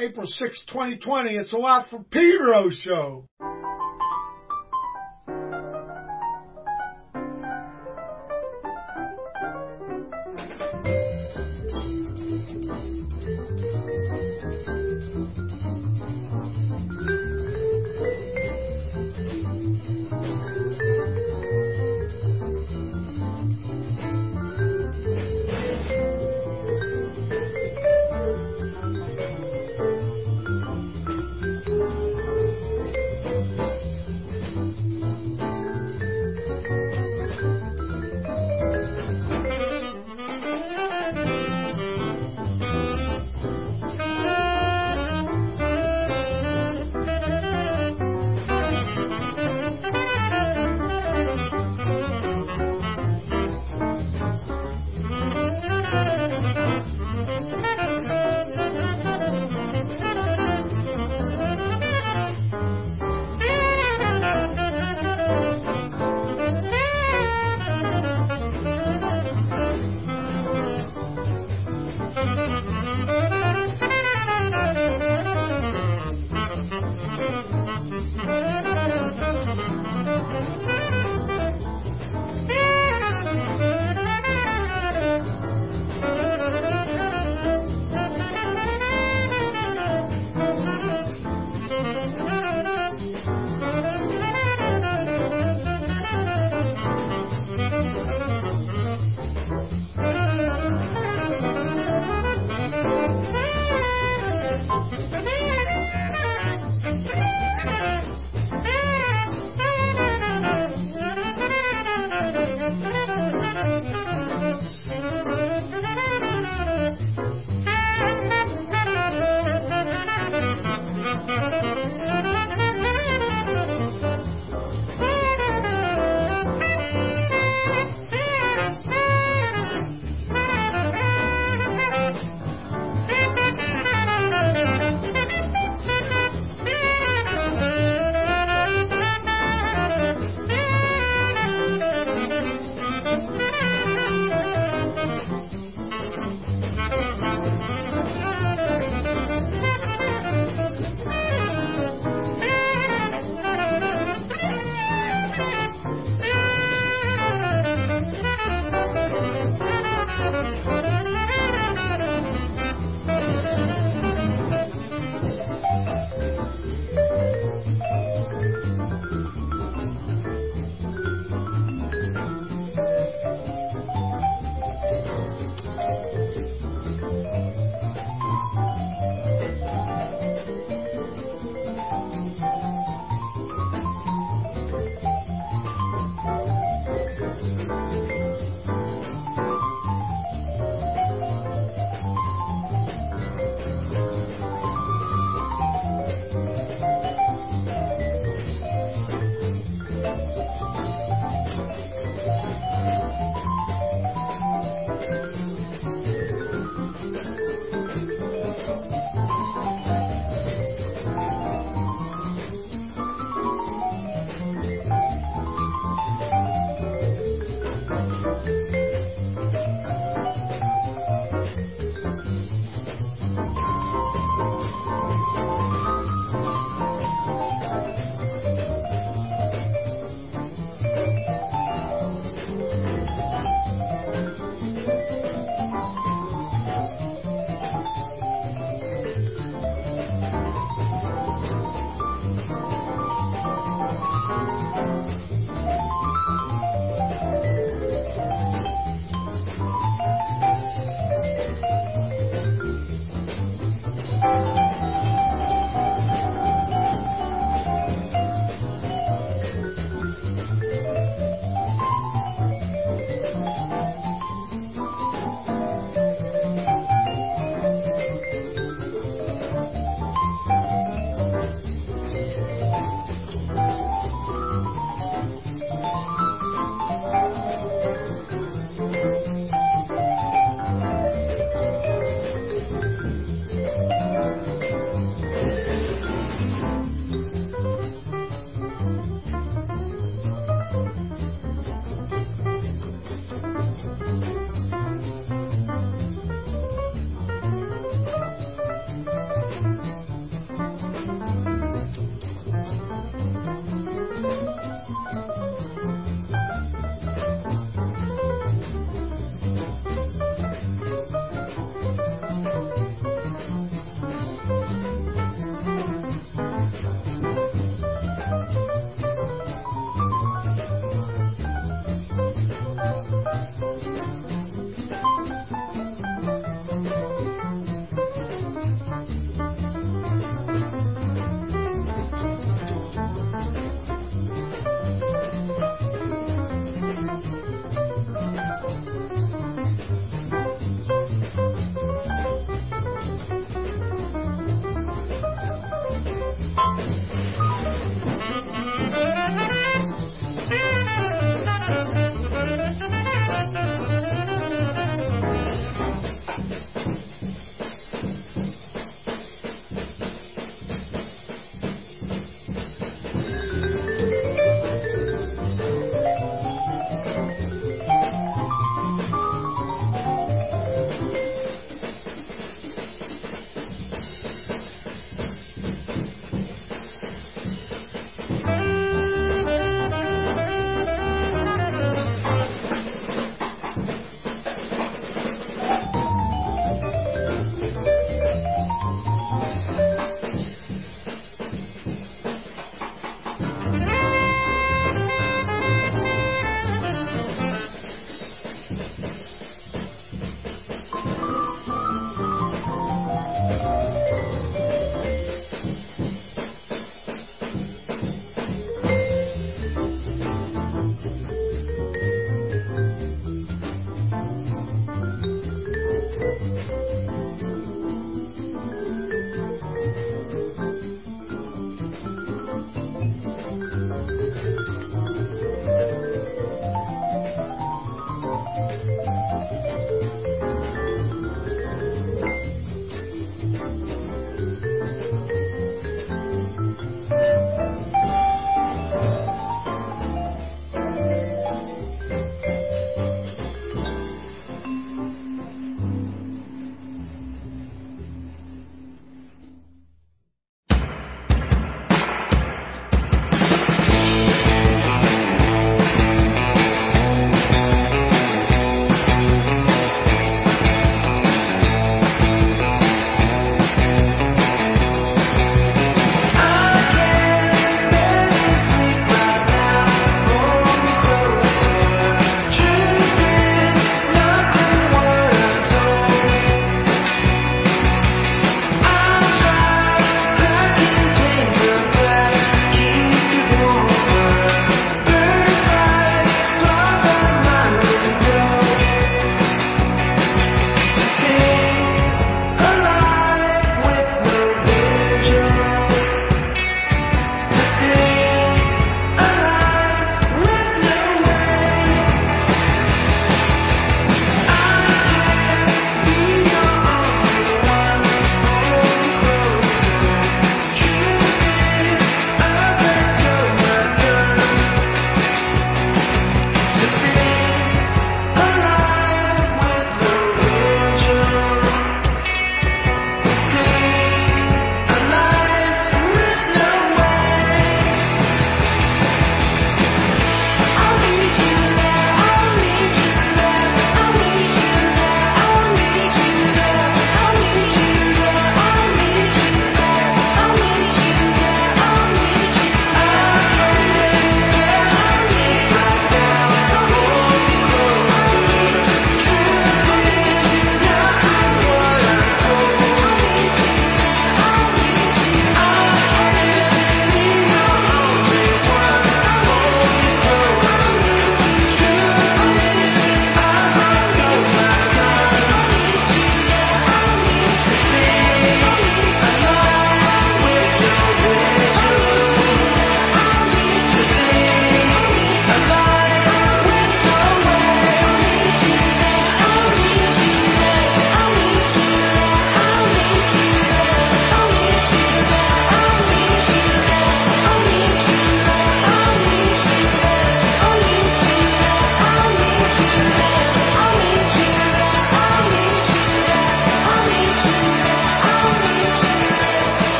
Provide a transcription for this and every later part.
April 6, 2020. It's a Lot for Pedro show.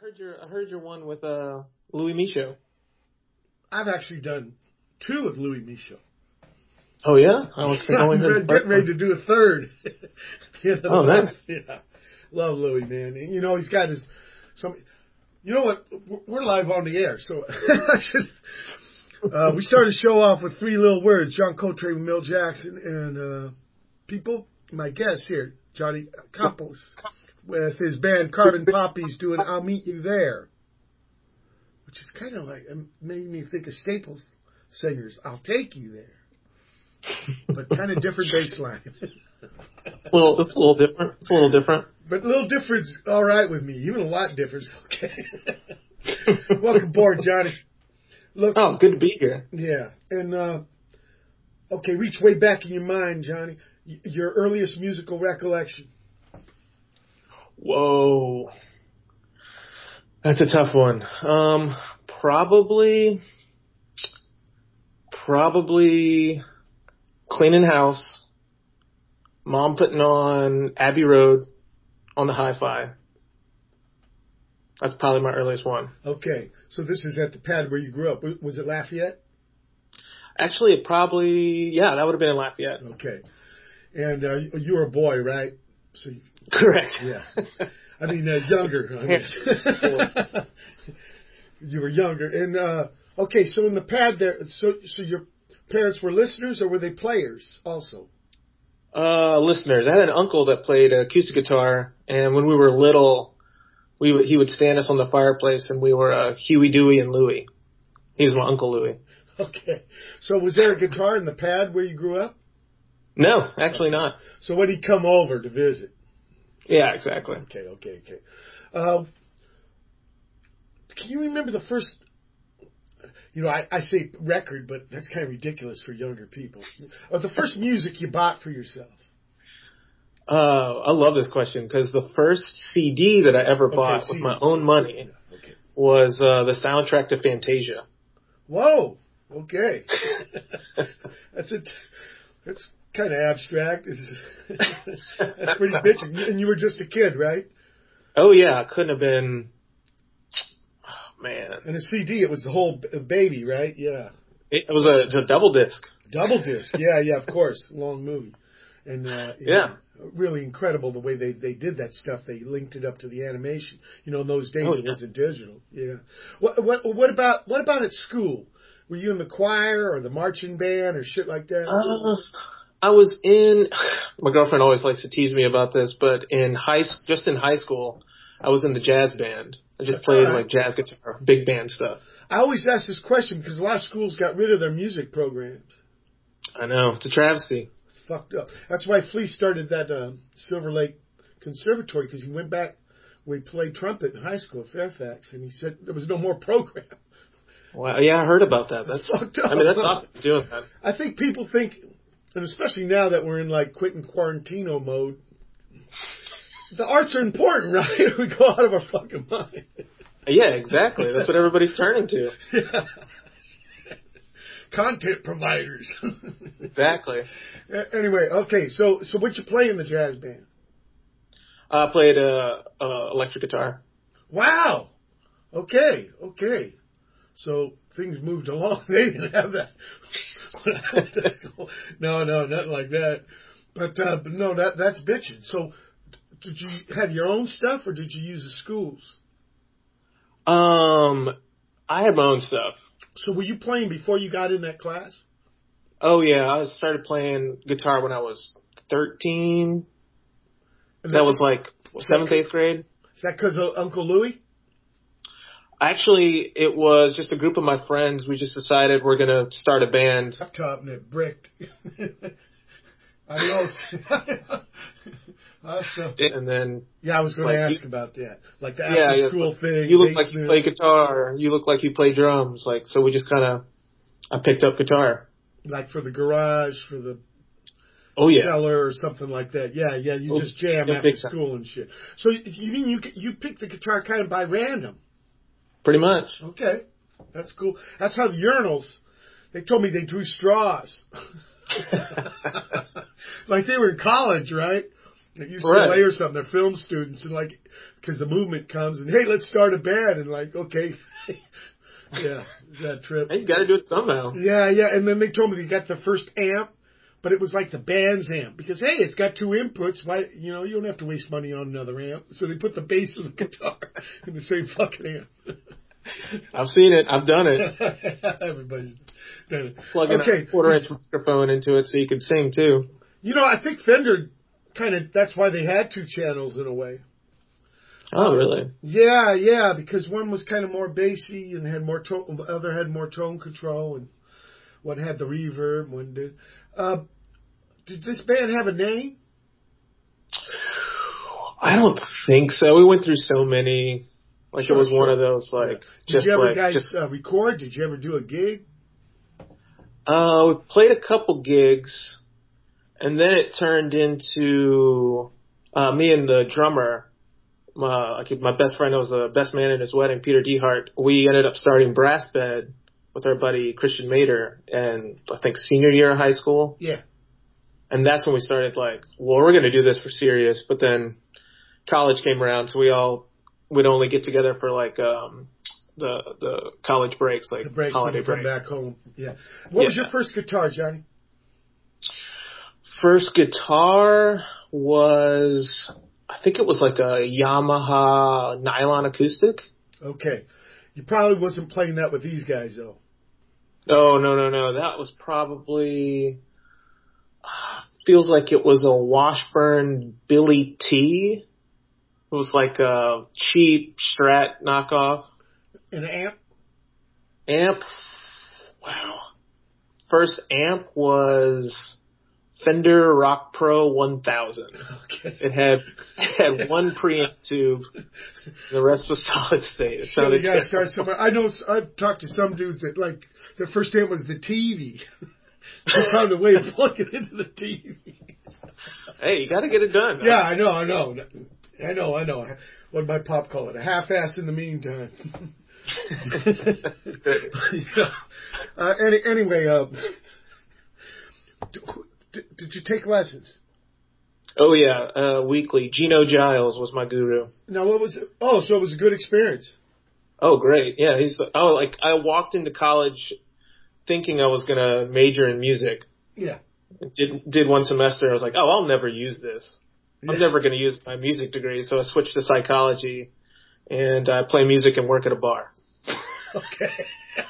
I heard your one with Louis Michaud. I've actually done 2 with Louis Michaud. Oh yeah, I was only heard getting ready to do a third. Oh, nice. Yeah, love Louis, man. And, he's got some. You know what? We're live on the air, so I should. We started the show off with 3 little words: John Coltrane with Mill Jackson, and people. My guest here, Johnny Campos, with his band Carbon Poppies, doing "I'll Meet You There," which is kind of like, it made me think of Staples singers. "I'll Take You There." But kind of different bass line. Well, it's a little different. It's a little different. But a little different's all right with me. Even a lot different's okay. Welcome aboard, Johnny. Look. Oh, good to be here. Yeah. And, okay, reach way back in your mind, Johnny. Your earliest musical recollection. Whoa. That's a tough one. Probably cleaning house, mom putting on Abbey Road on the hi-fi. That's probably my earliest one. Okay, so this is at the pad where you grew up. Was it Lafayette? Actually, that would have been in Lafayette. Okay. And you were a boy, right? So Correct. Yeah. I mean, younger. You were younger. And, okay, so in the pad there, so your parents were listeners, or were they players also? Listeners. I had an uncle that played acoustic guitar, and when we were little, he would stand us on the fireplace, and we were Huey, Dewey, and Louie. He was my Uncle Louie. Okay. So was there a guitar in the pad where you grew up? No, actually not. So when he'd come over to visit? Yeah, exactly. Okay. Can you remember the first... I say record, but that's kind of ridiculous for younger people. Or the first music you bought for yourself? I love this question because the first CD that I ever bought with my own money was the soundtrack to Fantasia. Whoa! Okay. That's kind of abstract. That's pretty bitchy. And you were just a kid, right? Oh yeah, I couldn't have been. Man. And a CD, it was the whole baby, right? Yeah. It was a double disc. Double disc, yeah, of course. Long movie. And yeah. Really incredible the way they did that stuff. They linked it up to the animation. In those days it wasn't digital. Yeah. What about at school? Were you in the choir or the marching band or shit like that? I was in. My girlfriend always likes to tease me about this, but in high school, I was in the jazz band. I just played like jazz guitar, big band stuff. I always ask this question because a lot of schools got rid of their music programs. I know. It's a travesty. It's fucked up. That's why Flea started that Silver Lake Conservatory, because he went back where he played trumpet in high school at Fairfax, and he said there was no more program. Well, yeah, I heard about that. That's fucked up. I mean, that's awesome doing that. I think people think, and especially now that we're in like Quentin Quarantino mode, the arts are important, right? We go out of our fucking mind. Yeah, exactly. That's what everybody's turning to. Yeah. Content providers. Exactly. Anyway, okay, so what you play in the jazz band? I played electric guitar. Wow. Okay. So things moved along. They didn't have that. No, nothing like that. But no, that's bitching. So did you have your own stuff, or did you use the schools? I had my own stuff. So were you playing before you got in that class? Oh yeah, I started playing guitar when I was 13. And that was like 7th, 8th grade. Is that because of Uncle Louie? Actually, it was just a group of my friends. We just decided we're going to start a band. Top and it bricked. Adios. And then... Yeah, I was going to ask about that. Like the after school thing. You look like you play guitar. You look like you play drums. So we just I picked up guitar. Like for the garage, for the cellar or something like that. Yeah, you just jam after school and shit. So you mean you picked the guitar kind of by random? Pretty much. Okay. That's cool. That's how the urinals, they told me they drew straws. Like they were in college, right? at UCLA or something. They're film students, and like, because the movement comes and hey, let's start a band, and like, okay, yeah, that trip. Hey, you got to do it somehow. Yeah, and then they told me they got the first amp, but it was like the band's amp because hey, it's got 2 inputs. Why, you don't have to waste money on another amp. So they put the bass and the guitar in the same fucking amp. I've seen it. I've done it. Everybody's done it. Plugging a 1/4-inch microphone into it so you can sing too. I think Fender that's why they had 2 channels in a way. Oh, really? Yeah, because one was kind of more bassy and had more tone, the other had more tone control, and one had the reverb, one did. Did this band have a name? I don't think so. We went through so many. Like it was one of those Did you ever guys record? Did you ever do a gig? We played a couple gigs, and then it turned into me and the drummer. My best friend was the best man in his wedding, Peter Dehart. We ended up starting Brass Bed with our buddy Christian Mader, and I think senior year of high school. Yeah. And that's when we started we're going to do this for serious. But then college came around, so we'd only get together for the college breaks, the breaks holiday when you come back home. Yeah. What was your first guitar, Johnny? First guitar was, I think it was a Yamaha nylon acoustic. Okay. You probably wasn't playing that with these guys, though. Oh, no. That was probably, feels like it was a Washburn Billy T. It was a cheap Strat knockoff. An amp? Amp? Wow. First amp was Fender Rock Pro 1000. Okay. It had one preamp tube. The rest was solid state. It sounded you gotta start somewhere. I know I've talked to some dudes that their first amp was the TV. They found a way to plug it into the TV. Hey, you gotta get it done. Yeah, I know. I know. What did my pop call it? A half-ass in the meantime. Anyway, did you take lessons? Oh yeah, weekly. Gino Giles was my guru. Now what was it? Oh, so it was a good experience. Oh great, yeah. I walked into college thinking I was gonna major in music. Yeah. Did one semester. I was like, oh, I'll never use this. I'm never going to use my music degree, so I switched to psychology, and I play music and work at a bar. Okay.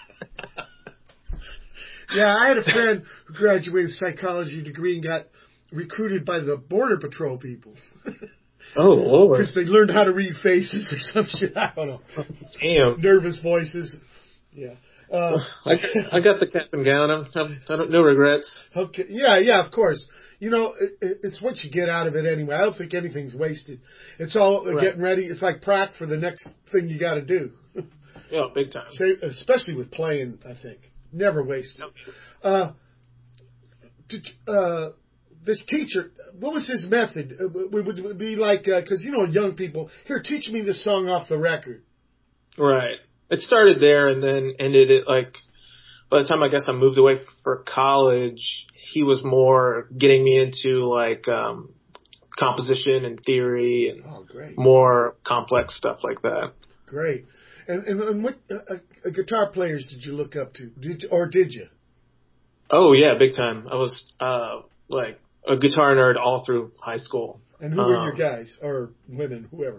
Yeah, I had a friend who graduated with a psychology degree and got recruited by the Border Patrol people. Oh, Lord. Because they learned how to read faces or some shit. I don't know. Damn. Nervous voices. Yeah. I got the cap and gown. No regrets. Okay. Yeah, of course. It's what you get out of it anyway. I don't think anything's wasted. It's all getting ready. It's like prac for the next thing you got to do. Yeah, big time. Especially with playing, I think. Never wasted. This teacher, what was his method? Would it be because, young people, here, teach me this song off the record. Right. It started there and then ended at by the time I guess I moved away for college, he was more getting me into composition and theory and more complex stuff like that. Great. And what guitar players did you look up to? Did you? Oh yeah, big time. I was a guitar nerd all through high school. And who were your guys or women, whoever?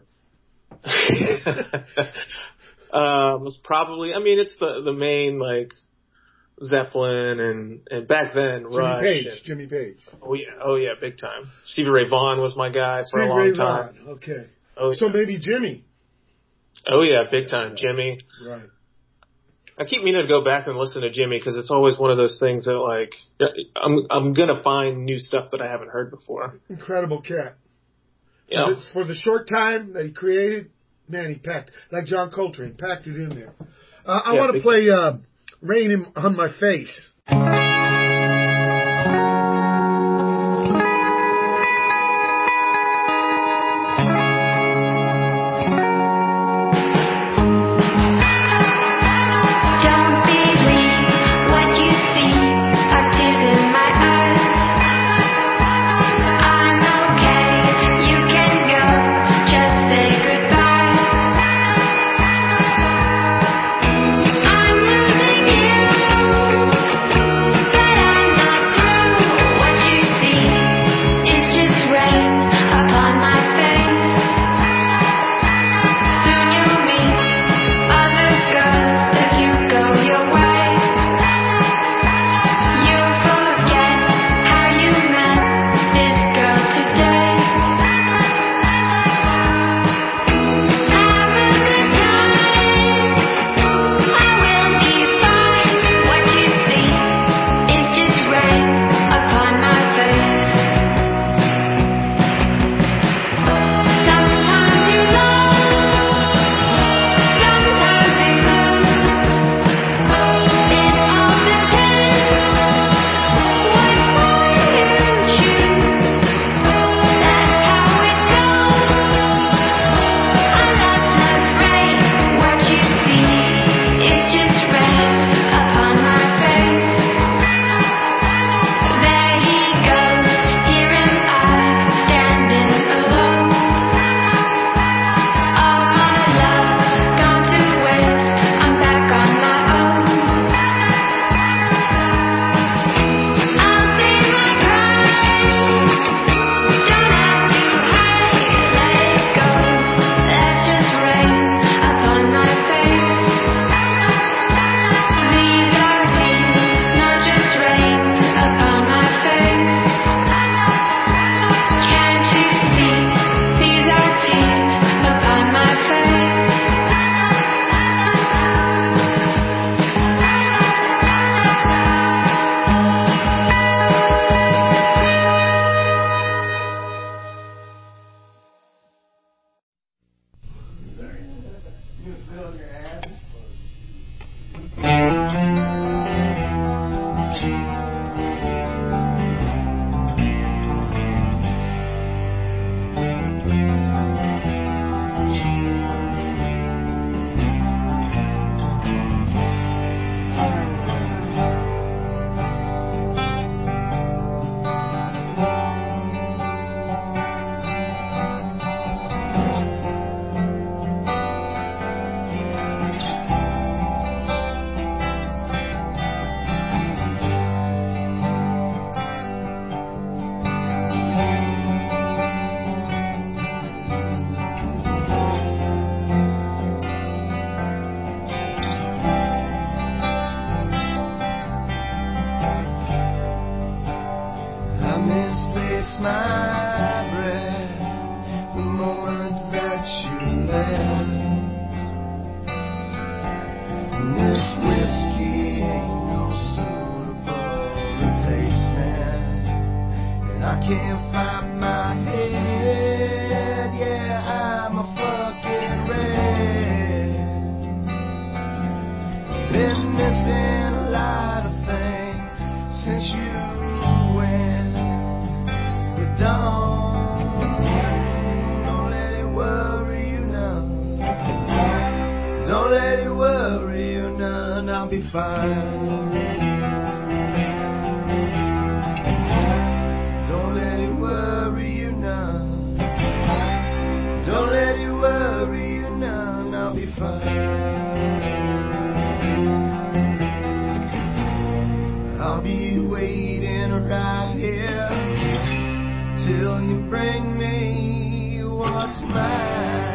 Was probably, it's the main Zeppelin and back then Rush. Jimmy Page. Oh yeah, big time. Stevie Ray Vaughan was my guy for a long time. Vaughan. Okay. Oh, yeah. So maybe Jimmy. Oh yeah, big time. Jimmy. Right. I keep meaning to go back and listen to Jimmy because it's always one of those things that I'm gonna find new stuff that I haven't heard before. Incredible cat. Yeah. For the short time that he created, man, he packed, like John Coltrane, packed it in there. I want to play Rain on My Face. what's my breath the moment that you left. And this whiskey ain't no suitable replacement, and I can't find my head. Yeah, I'm a fucking wreck. Been missing a lot of things since you went, but don't let it worry you none. Don't let it worry you none. I'll be fine. Don't let it worry you none. Don't let it worry you none. I'll be fine. I'll be waiting right here till you bring me what's mine.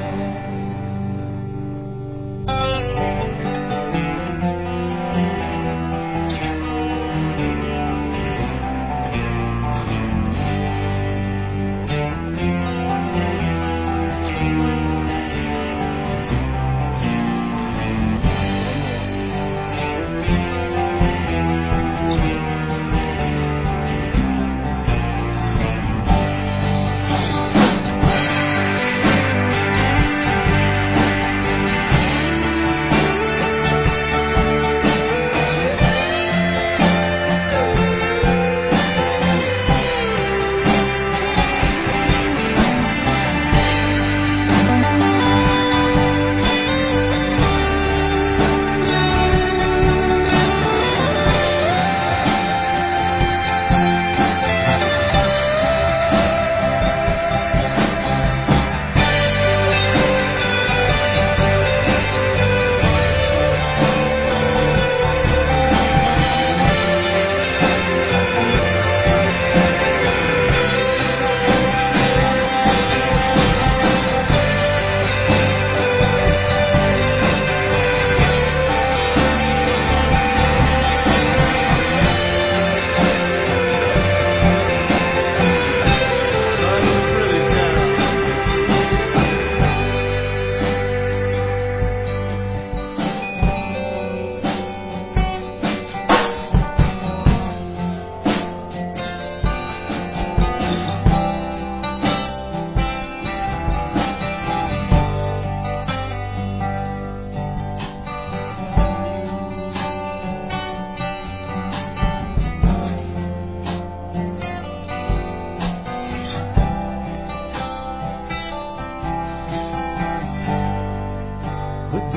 But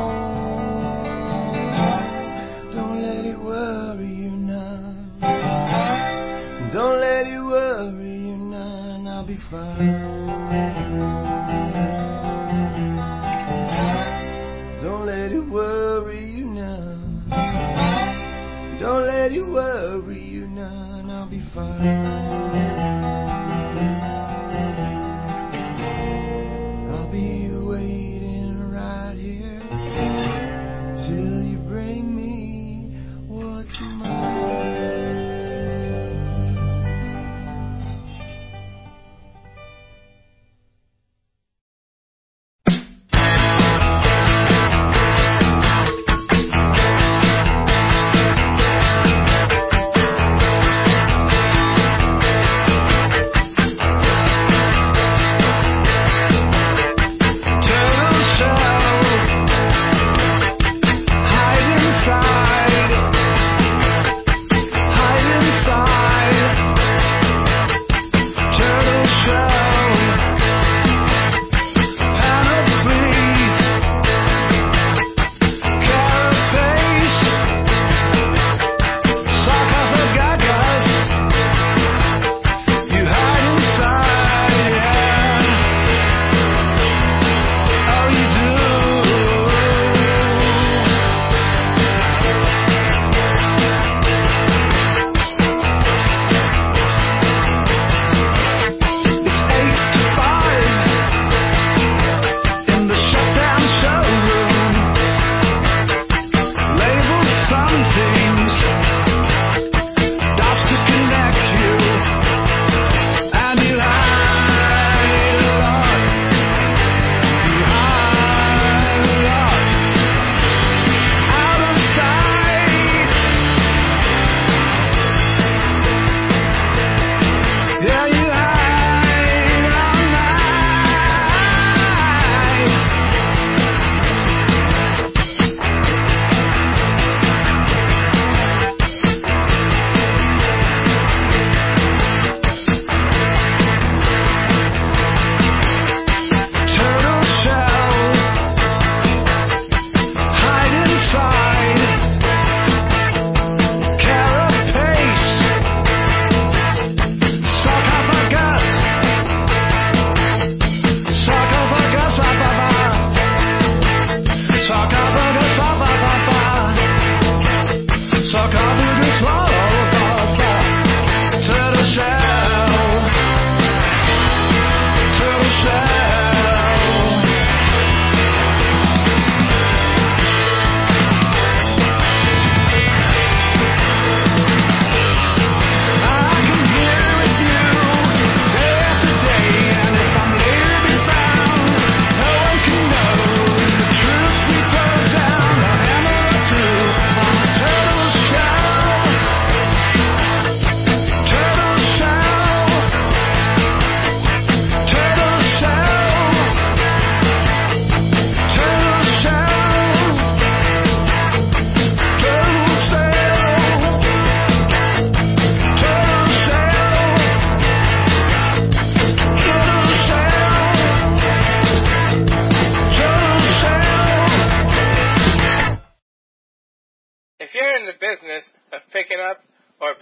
don't let it worry you none. Don't let it worry you none. I'll be fine. Don't let it worry you none. Don't let it worry you none. I'll be fine. I'll be waiting right here till you bring me what's mine.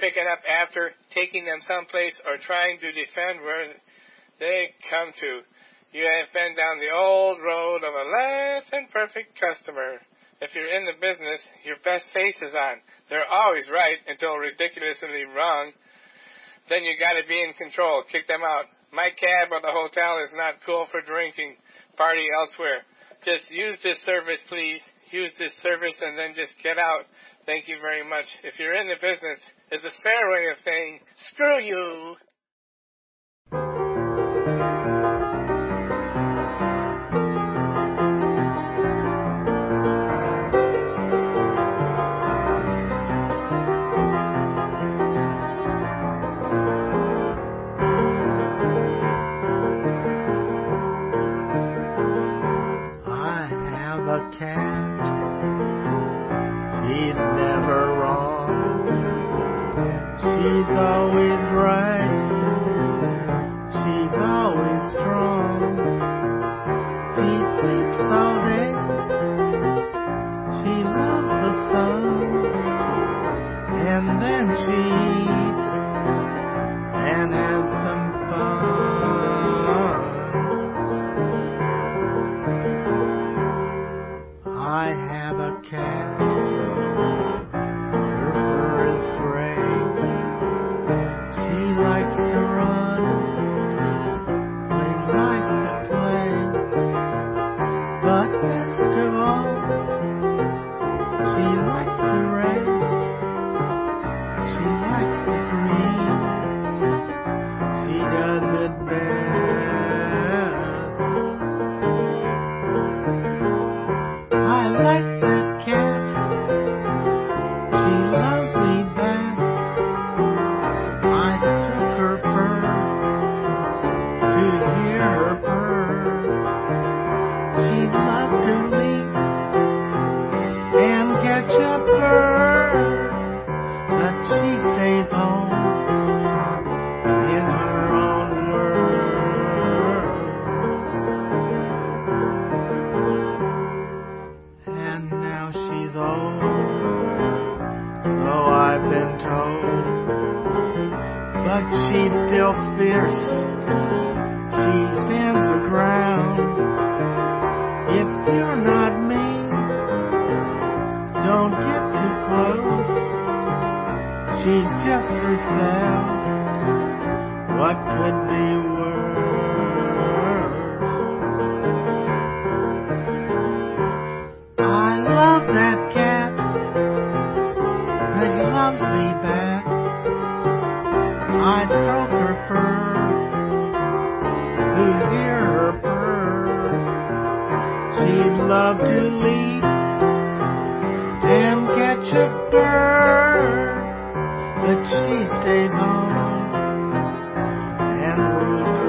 picking up after, taking them someplace, or trying to defend where they come to. You have been down the old road of a less than perfect customer. If you're in the business, your best face is on. They're always right until ridiculously wrong. Then you got to be in control. Kick them out. My cab or the hotel is not cool for drinking. Party elsewhere. Just use this service, please. Use this service and then just get out. Thank you very much. If you're in the business, is a fair way of saying, screw you. I have a cat. She's never wrong. She's always right. She's always strong. She sleeps all day. She loves the sun. And then she eats and has some fun. I have a cat. Her fur is gray. She likes to run. They like to play. But best of all, she likes to rest. She likes the green. She does it best. I like that cat. She loves me back. I stroke her fur to hear her purr. She'd love to leap and catch a bird, but she stays home in her own world. And now she's old, so I've been told. But she's still fierce. She stands her ground. If you're not mean, don't get too close. She's just herself. What could be worse? I love that cat. She loves me back. I stroke her fur to hear her purr. She'd love to leap and catch a bird, but she stays home and rules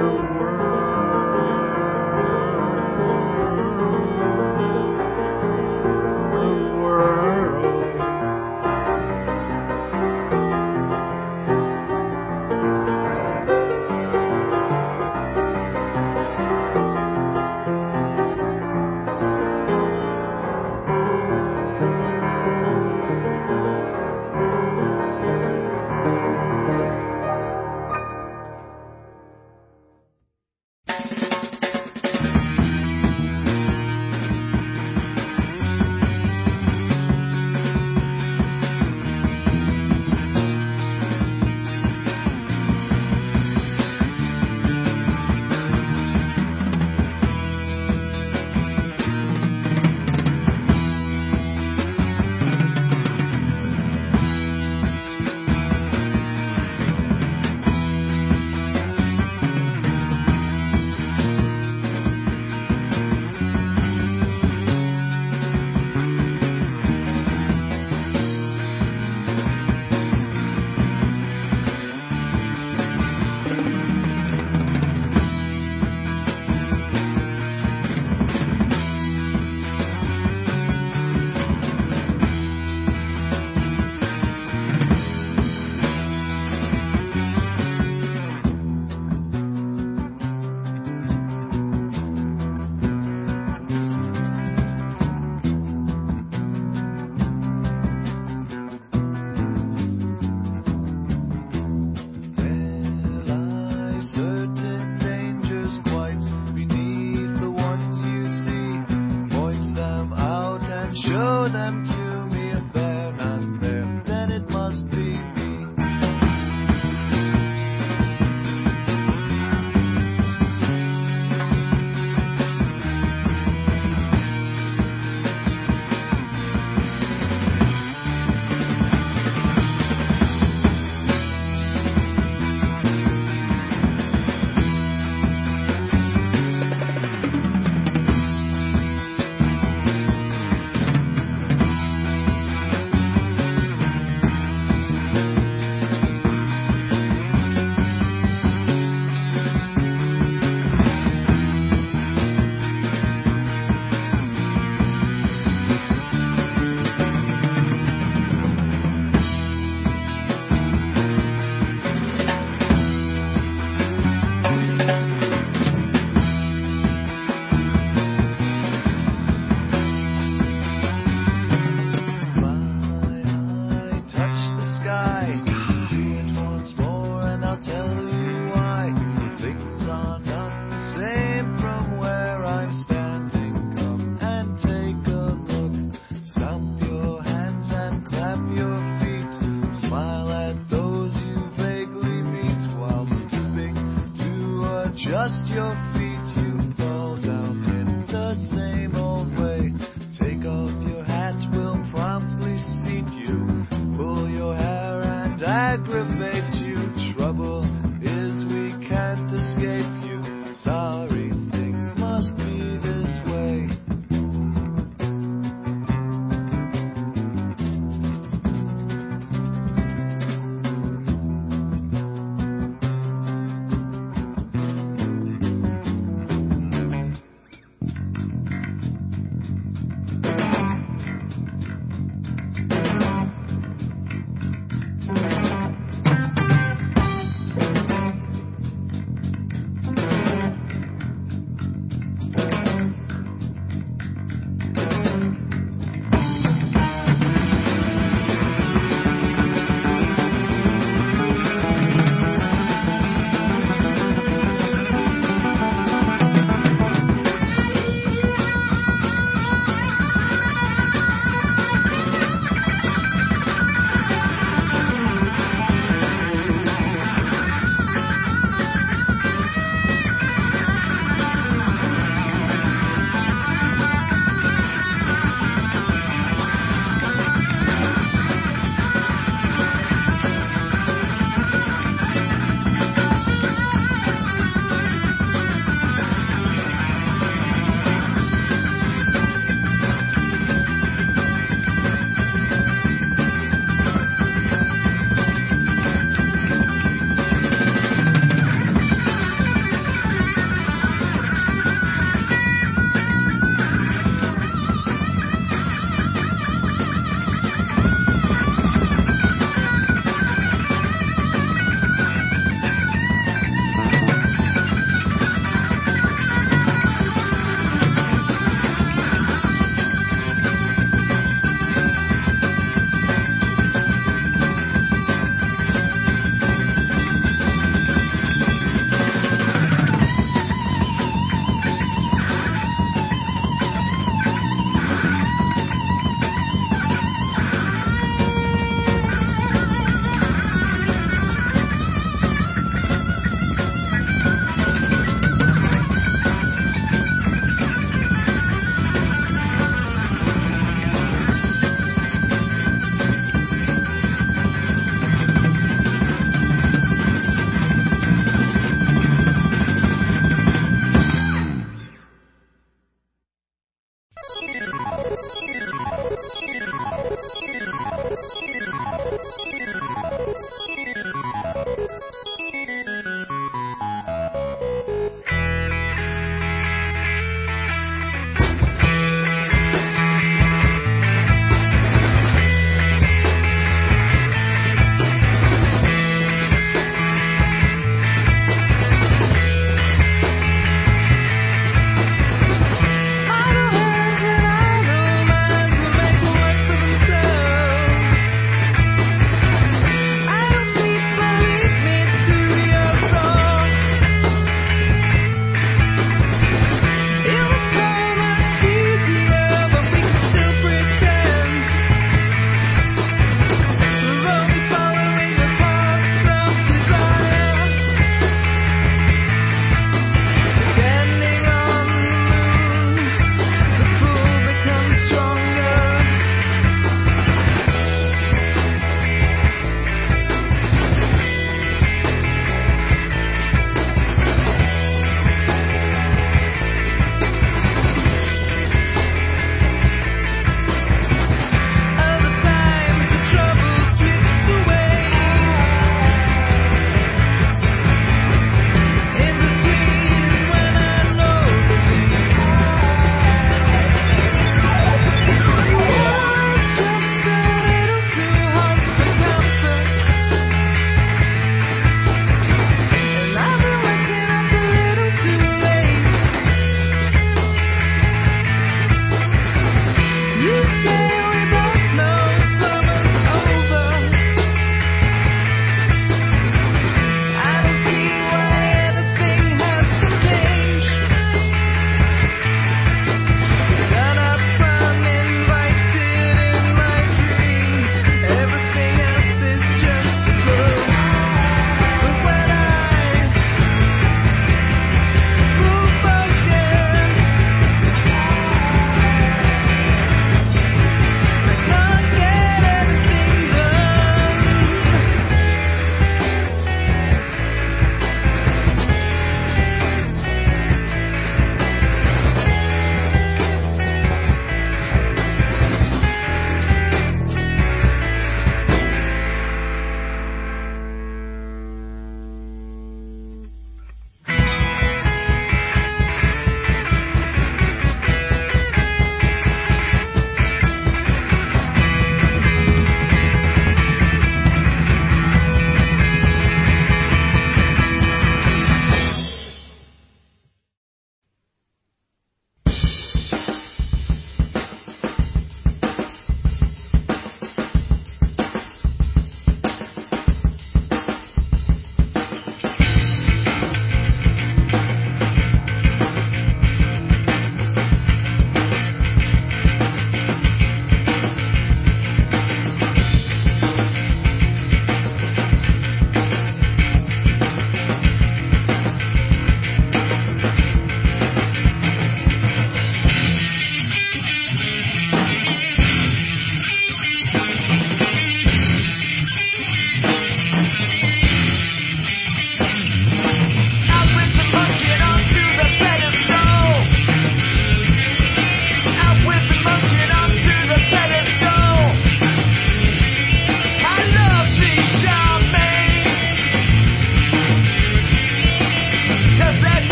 adjust your feet, you fall down in the same old way. Take off your hat, we'll promptly seat you. Pull your hair and aggravate you. Trouble is we can't escape you. Sorry, things must be this way.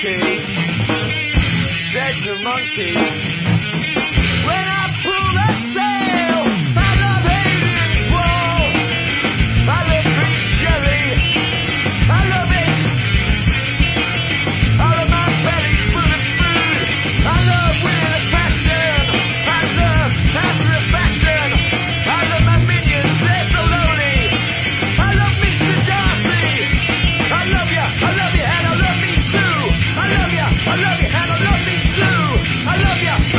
monkey, said the monkey, when I pull the sail, I love Hades Wall, I love green jelly, I love it, I love my belly full of food, I love Winnie the Passion, I love Master of Fashion, I love my minions, they're so lonely, I love Mr. Darcy, I love ya, and I love me too, I love ya, and I love me too, I love ya,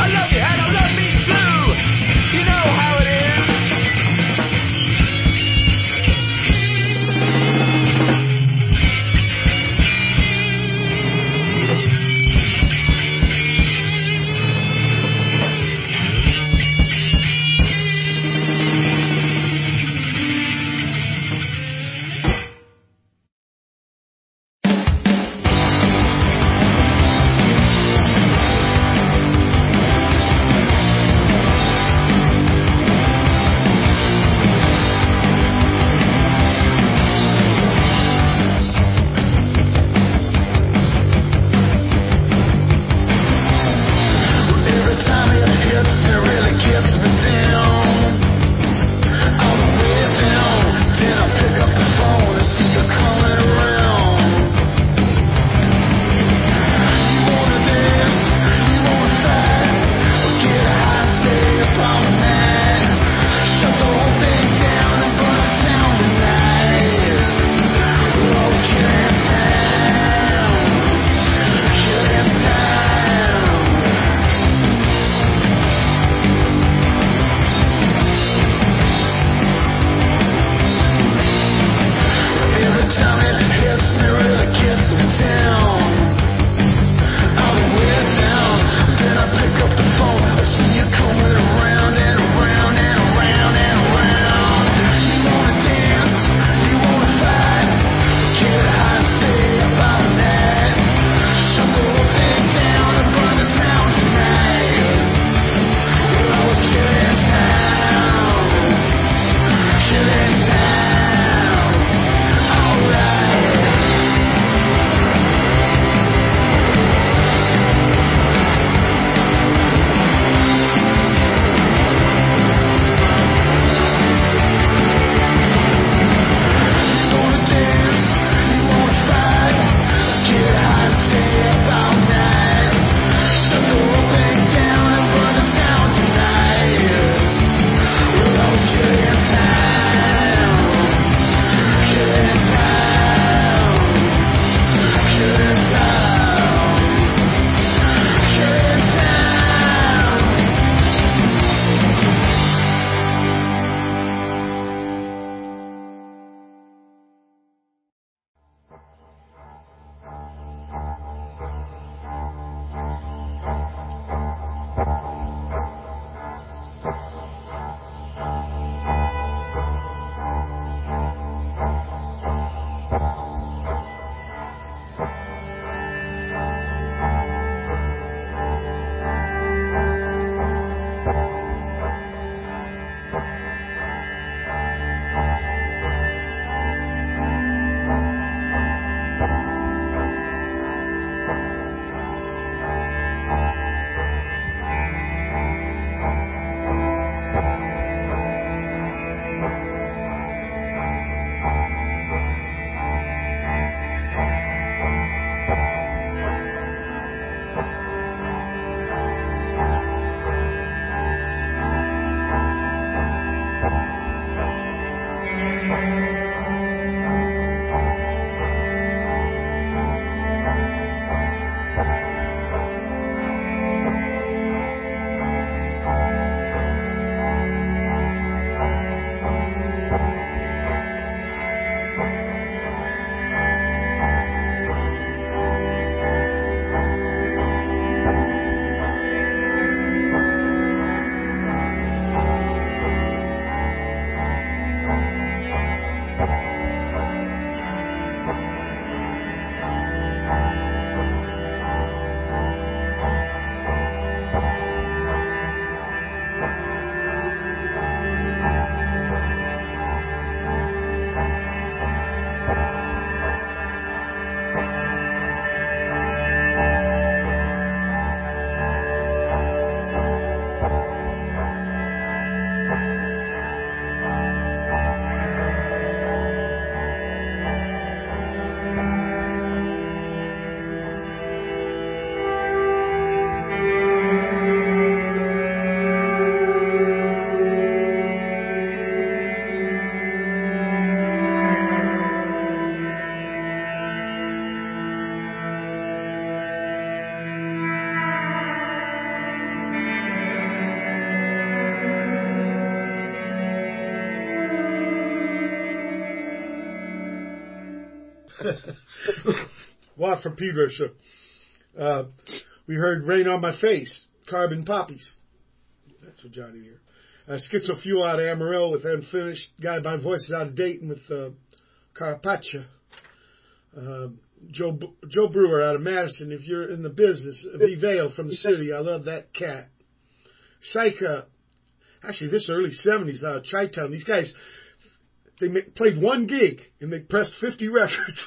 Watt from Pedro Show. We heard Rain on My Face, Carbon Poppies. That's what Johnny here. Schizofuel out of Amarillo with Unfinished. Guy by Voices out of Dayton with Carpaccia. Joe Brewer out of Madison. If you're in the business, Vivale from the city. I love that cat. Psycha. Actually, this early 70s out of Chi-Town. These guys, they played one gig and they pressed 50 records.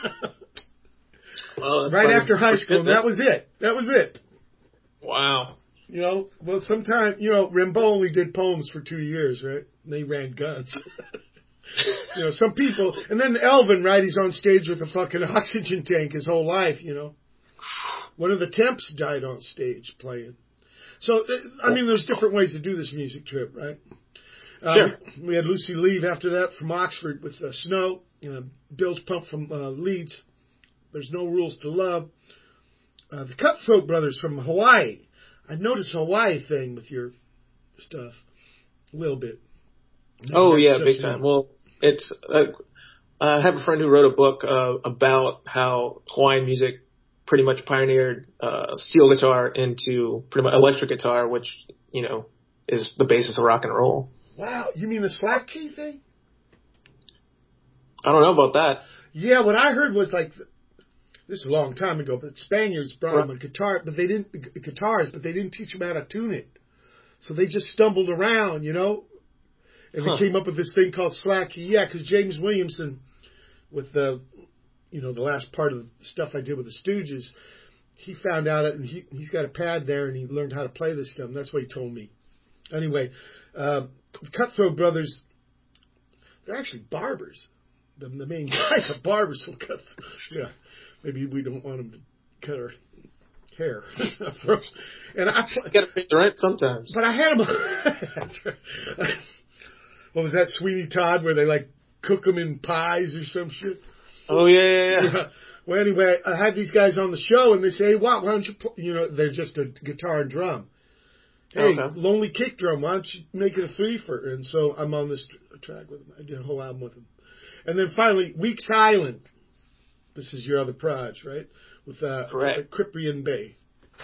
Well, right after high school, and that was it. That was it. Wow. You know, well, sometimes, Rimbaud only did poems for 2 years, right? And they ran guns. Some people, and then Elvin, right, he's on stage with a fucking oxygen tank his whole life, One of the Temps died on stage playing. So, there's different ways to do this music trip, right? Sure. We had Lucy Leave after that from Oxford with Snow, Bill's Pump from Leeds, There's No Rules to Love, the Cutthroat Brothers from Hawaii. I noticed Hawaii thing with your stuff a little bit. Oh, yeah, big time. Well, it's I have a friend who wrote a book about how Hawaiian music pretty much pioneered steel guitar into pretty much electric guitar, which, is the basis of rock and roll. Wow, you mean the slack key thing? I don't know about that. Yeah, what I heard was like, this is a long time ago, but Spaniards brought them a guitar, but they didn't teach them how to tune it. So they just stumbled around, and they came up with this thing called slack key. Yeah, because James Williamson, with the last part of the stuff I did with the Stooges, he found out it, and he's got a pad there, and he learned how to play this stuff. And that's what he told me. Anyway, Cutthroat Brothers, they're actually barbers. The main guy, a barber, so Cutthroat. Yeah. Maybe we don't want him to cut our hair. And I got to pay the rent sometimes. But I had him. That's right. What was that, Sweeney Todd, where they like cook them in pies or some shit? Oh yeah. Well, anyway, I had these guys on the show, and they say, "Hey, why don't you?" They're just a guitar and drum. Hey, okay. Lonely Kick Drum, why don't you make it a threefer? And so I'm on this track with them. I did a whole album with them. And then finally, Weeks Island. This is your other proj, right? With Cyprian Bay.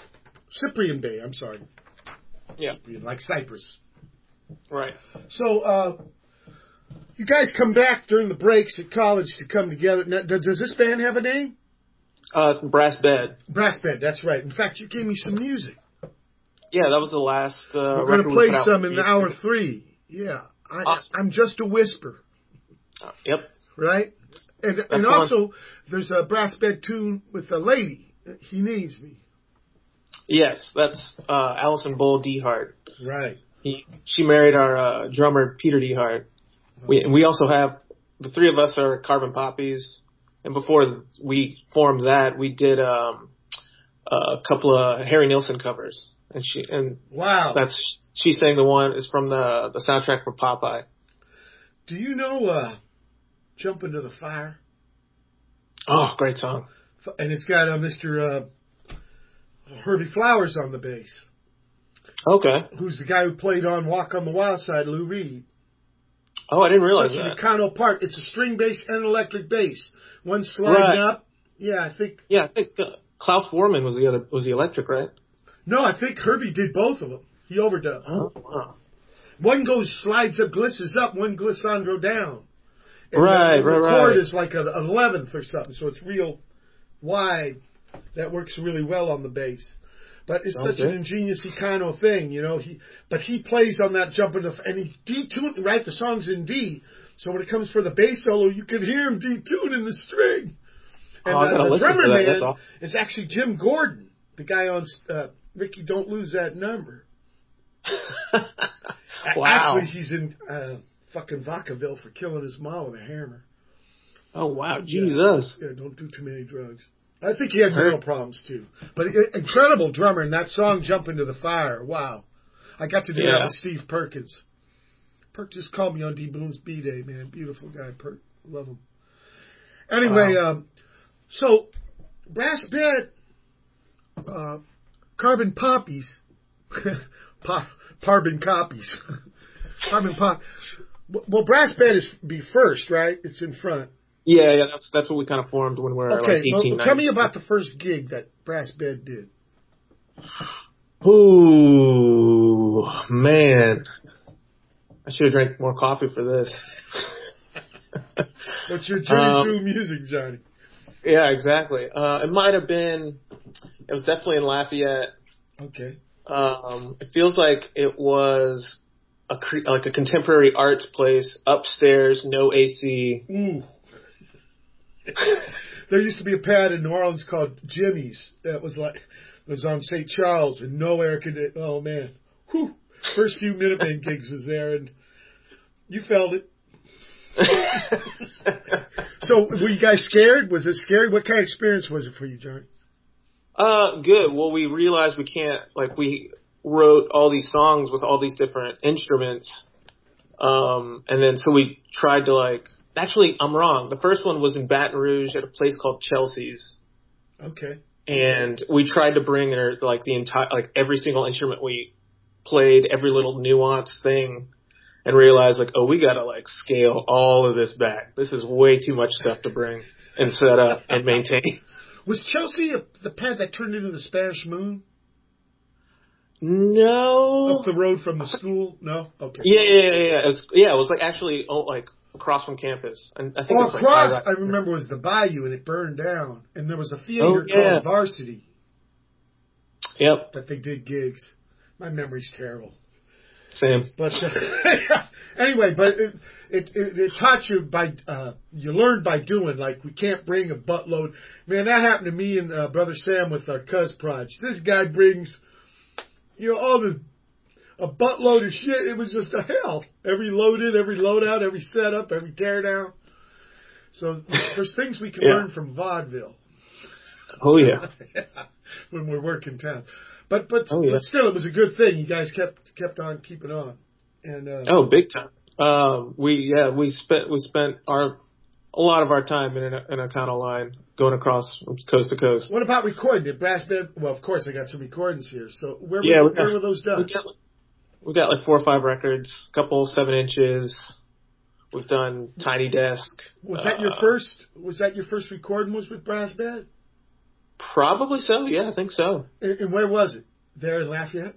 I'm sorry. Yeah. Cyprian, like Cyprus. Right. So, you guys come back during the breaks at college to come together. Now, does this band have a name? It's Brass Bed. Brass Bed, that's right. In fact, you gave me some music. Yeah, that was the last We're going to play some in hour 3. 3. Yeah. Awesome. I'm just a whisper. Yep. Right? And also, there's a Brass Bed tune with a lady. He Needs Me. Yes, that's Allison Bull Dehart. Right. She married our drummer, Peter Dehart. We also have, the three of us are Carbon Poppies. And before we formed that, we did a couple of Harry Nilsson covers. Wow. She sang the one, is from the soundtrack for Popeye. Do you know Jump Into the Fire? Oh, great song. And it's got Mr. Herbie Flowers on the bass. Okay. Who's the guy who played on Walk on the Wild Side, Lou Reed. Oh, I didn't realize Such that. an econo part. It's a string bass and electric bass. One sliding up. Yeah, I think. Yeah, I think Klaus Vorman was the electric, right? No, I think Herbie did both of them. He overdubbed. Oh, wow. One slides up, glisses up, one glissandro down. And the chord is like an 11th or something, so it's real wide. That works really well on the bass. But it's such an ingenious econo thing, But he plays on that jump and he detuned, right? The song's in D. So when it comes for the bass solo, you can hear him detuning the string. And the drummer man is actually Jim Gordon, the guy on Ricky, Don't Lose That Number. Wow. Actually, he's in fucking Vacaville for killing his mom with a hammer. Oh, wow. Jesus. Yeah, don't do too many drugs. I think he had mental problems, too. But incredible drummer, and that song, Jump Into the Fire. Wow. I got to do that with Steve Perkins. Perk just called me on D. Boone's B-Day, man. Beautiful guy, Perk. Love him. Anyway, so, Brass Bed, Carbon Poppies, Carbon Copies. Carbon Pop. Well, Brass Bed be first, right? It's in front. Yeah, that's what we kind of formed when we were Okay, like 18, well, tell me 19. about the first gig that Brass Bed did. Ooh, man. I should have drank more coffee for this. What's your journey through music, Johnny? Yeah, exactly. It might have been, it was definitely in Lafayette. Okay. It feels like it was like a contemporary arts place, upstairs, no AC. Ooh. There used to be a pad in New Orleans called Jimmy's that was on St. Charles and no air conditioning. Oh man. Whew. First few Minutemen gigs was there and you felt it. So were you guys scared? Was it scary? What kind of experience was it for you, Johnny? Good. Well, we realized we wrote all these songs with all these different instruments. And then so we tried to actually, I'm wrong. The first one was in Baton Rouge at a place called Chelsea's. Okay. And we tried to bring the entire, every single instrument we played, every little nuance thing, and realized we gotta scale all of this back. This is way too much stuff to bring and set up and maintain. Was Chelsea the pad that turned into the Spanish Moon? No. Up the road from the school? No? Okay. Yeah. It was actually across from campus. And I think across, I remember, was the Bayou and it burned down. And there was a theater called Varsity. Yep. That they did gigs. My memory's terrible. Same. But anyway, but it taught you you learned by doing. We can't bring a buttload. Man, that happened to me and Brother Sam with our Cuz Proj. This guy brings, a buttload of shit. It was just a hell. Every load in, every load out, every setup, every tear down. So there's things we can learn from vaudeville. Oh yeah. When we're working town. But yeah. still, it was a good thing. You guys kept on keeping on, and big time. We spent a lot of our time in a kind of line going across from coast to coast. What about recording? Did Brass Band? Well, of course, I got some recordings here. So where were those done? We got 4 or 5 records, a couple 7 inches. We've done Tiny Desk. Was that your first? Was that your first recording? Was with Brass Band? Probably so. Yeah, I think so. And where was it? There in Lafayette?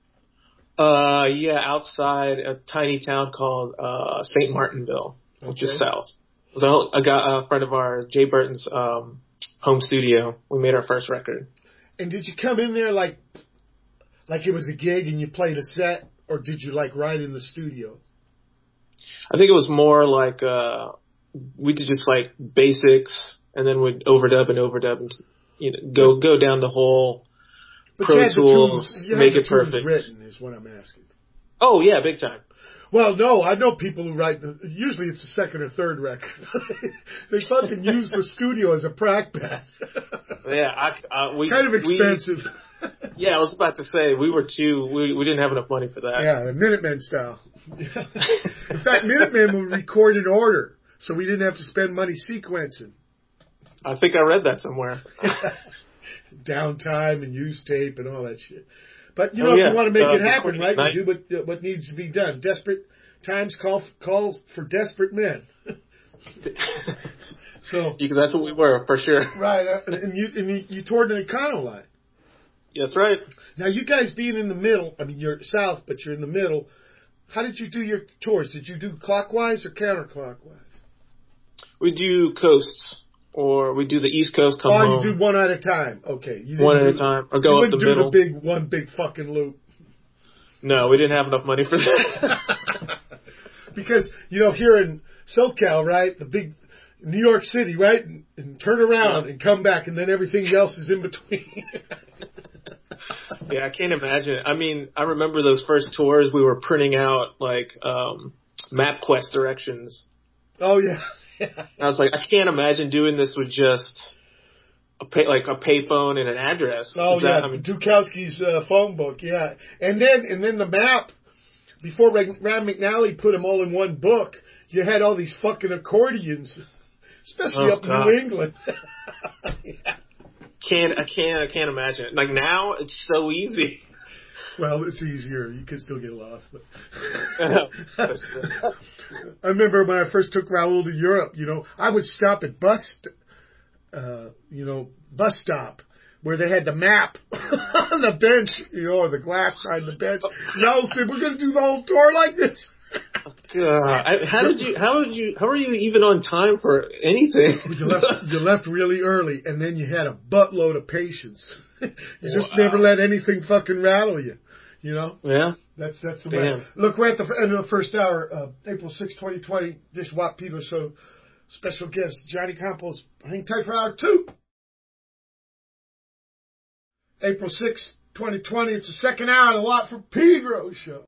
Outside a tiny town called St. Martinville, which is south. So I got a friend of ours, Jay Burton's home studio. We made our first record. And did you come in there like it was a gig and you played a set, or did you write in the studio? I think it was more we did just basics, and then we'd overdub and go down the whole Pro Tools, make it perfect. Written is what I'm asking. Oh yeah, big time. Well, no, I know people who write. Usually, it's the second or third record. They fucking use the studio as a prac pad. Yeah, kind of expensive. Yeah, I was about to say we didn't have enough money for that. Yeah, the Minutemen style. In fact, Minutemen would record in order, so we didn't have to spend money sequencing. I think I read that somewhere. Downtime and use tape and all that shit. But if you want to make it happen, right? You do what needs to be done. Desperate times call for desperate men. So that's what we were for sure. Right, and you toured an Econoline. That's right. Now you guys being in the middle, I mean you're south, but you're in the middle. How did you do your tours? Did you do clockwise or counterclockwise? We do coasts. Or we do the East Coast, come home. Oh, you do one at a time. Okay. One at a time. Or go up the middle. You wouldn't do one big fucking loop. No, we didn't have enough money for that. Because, here in SoCal, right, the big New York City, right, and turn around and come back, and then everything else is in between. Yeah, I can't imagine it. I mean, I remember those first tours, we were printing out, MapQuest directions. Oh, yeah. I was like, I can't imagine doing this with just a payphone and an address. Oh yeah, Dukowski's phone book, yeah. And then the map. Before Rand McNally put them all in one book, you had all these fucking accordions, especially up in New England. Yeah. I can't imagine it. Now it's so easy. Well, it's easier. You can still get lost. But I remember when I first took Raul to Europe, I would stop at bus stop where they had the map on the bench, or the glass side of the bench. Raul said, "We're going to do the whole tour like this." How were you even on time for anything? You left really early, and then you had a buttload of patience. You just never let anything fucking rattle you, Yeah. That's the way. Look, we're at the end of the first hour, April 6, 2020, Dish Watt Peter Show. Special guest, Johnny Campos. Hang tight for hour 2. April 6, 2020, it's the second hour of the Watt from Pedro Show.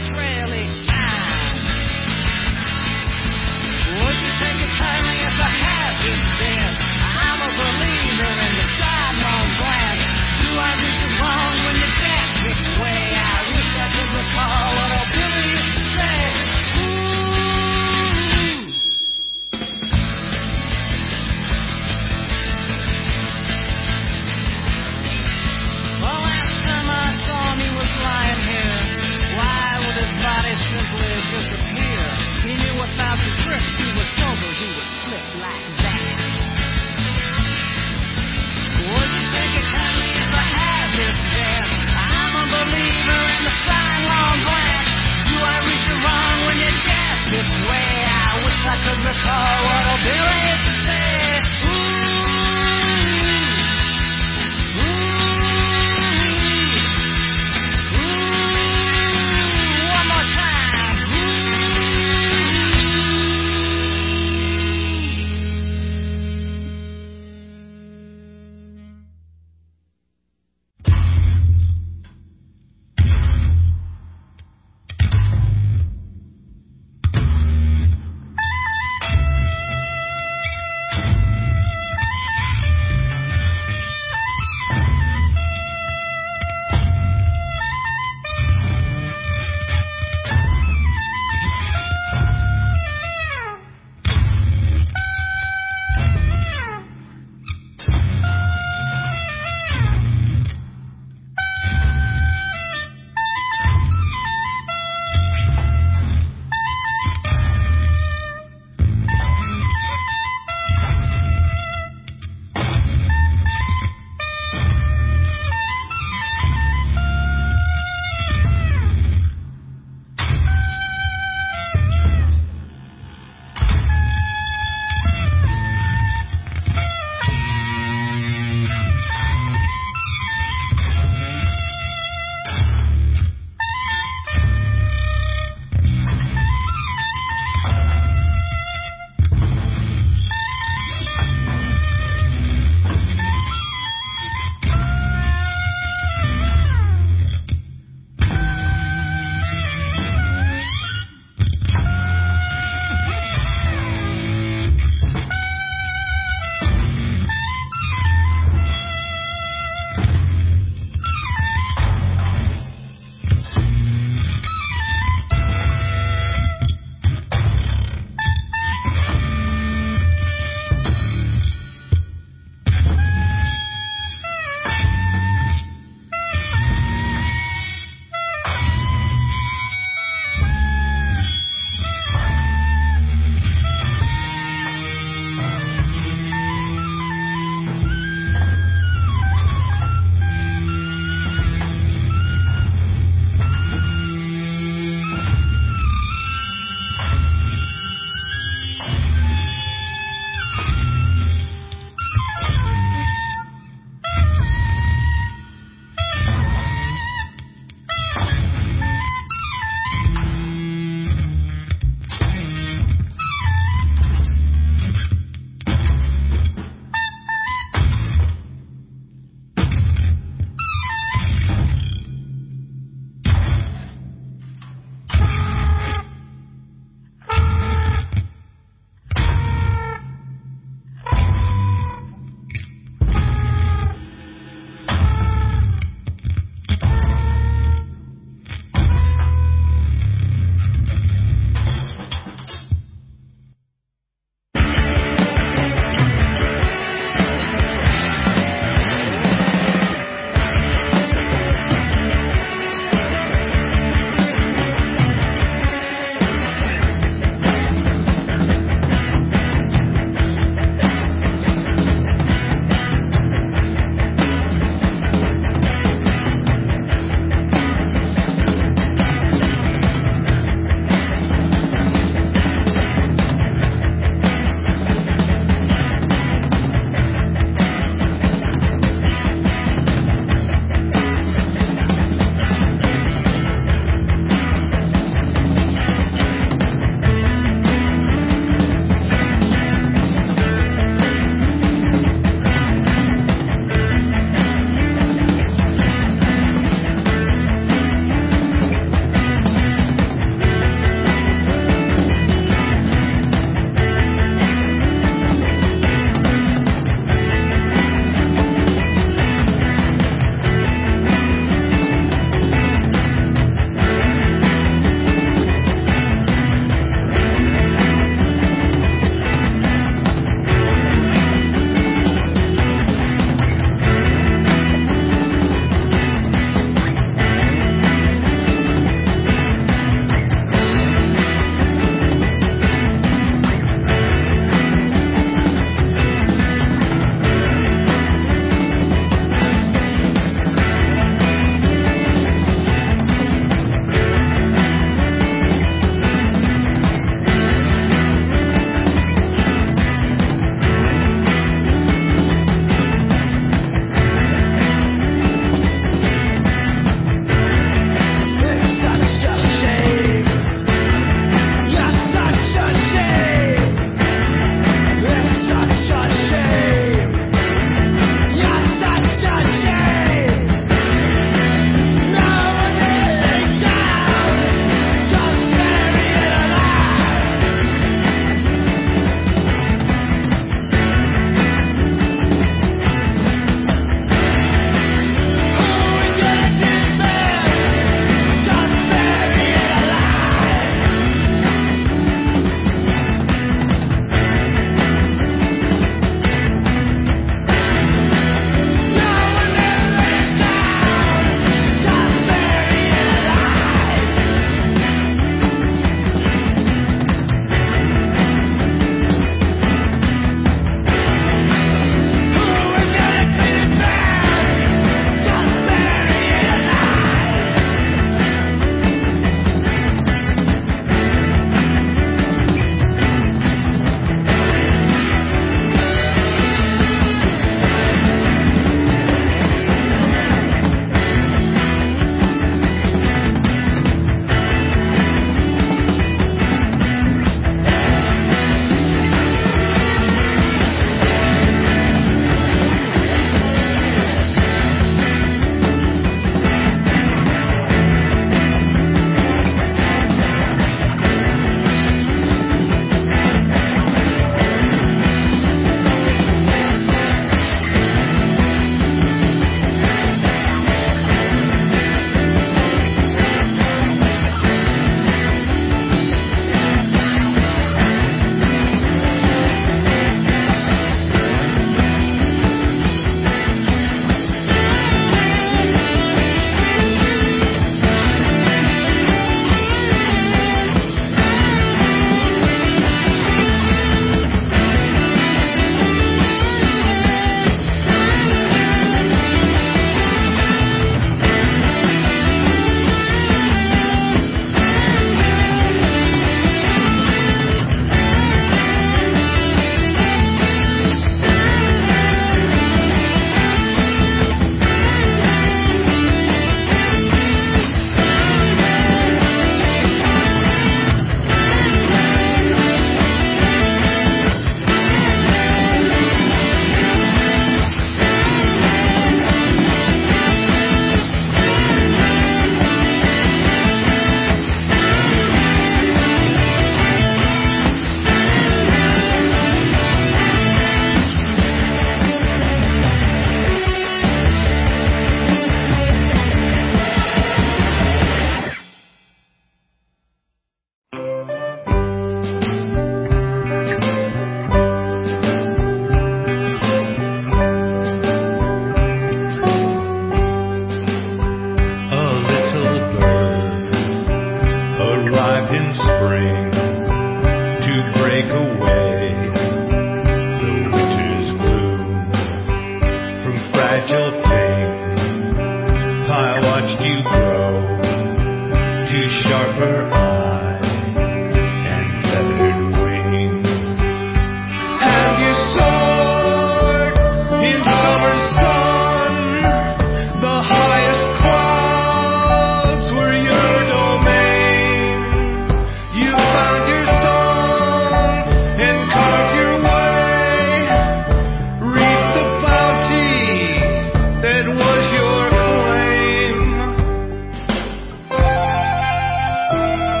watched you grow to sharper eye and feathered wing. And you soared in summer sun. The highest clouds were your domain. You found your song and carved your way, reaped the bounty that was your claim.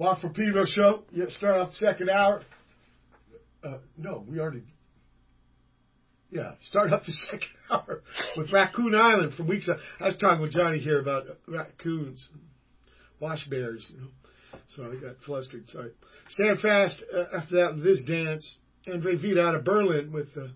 Watt from Pedro show. Yeah, start off the second hour. No, we already. Yeah, start up the second hour with Raccoon Island from Weeks. I was talking with Johnny here about raccoons, wash bears, So I got flustered. Sorry. Stand Fast after that with This Dance. Andre Vita out of Berlin with God,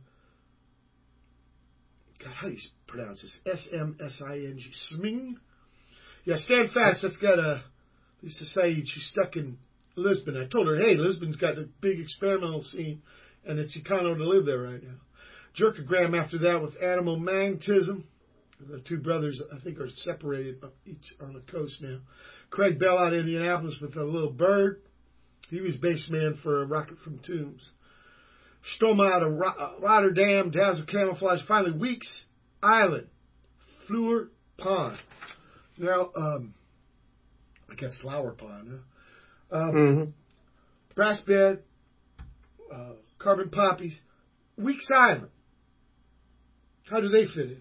how do you pronounce this? Smsing. Sming. Yeah, Stand Fast. That's got Lisa Said. She's stuck in Lisbon. I told her, hey, Lisbon's got a big experimental scene, and it's econo to live there right now. Jerkogram after that with Animal Magnetism. The two brothers, I think, are separated, each on the coast now. Craig Bell out of Indianapolis with A Little Bird. He was bass man for Rocket from Tombs. Stoma out of Rotterdam, Dazzle Camouflage. Finally, Weeks Island, Fleur Pond. Now, I guess Flower Pond, huh? Brass Bed, Carbon Poppies. Weeks Island. How do they fit in?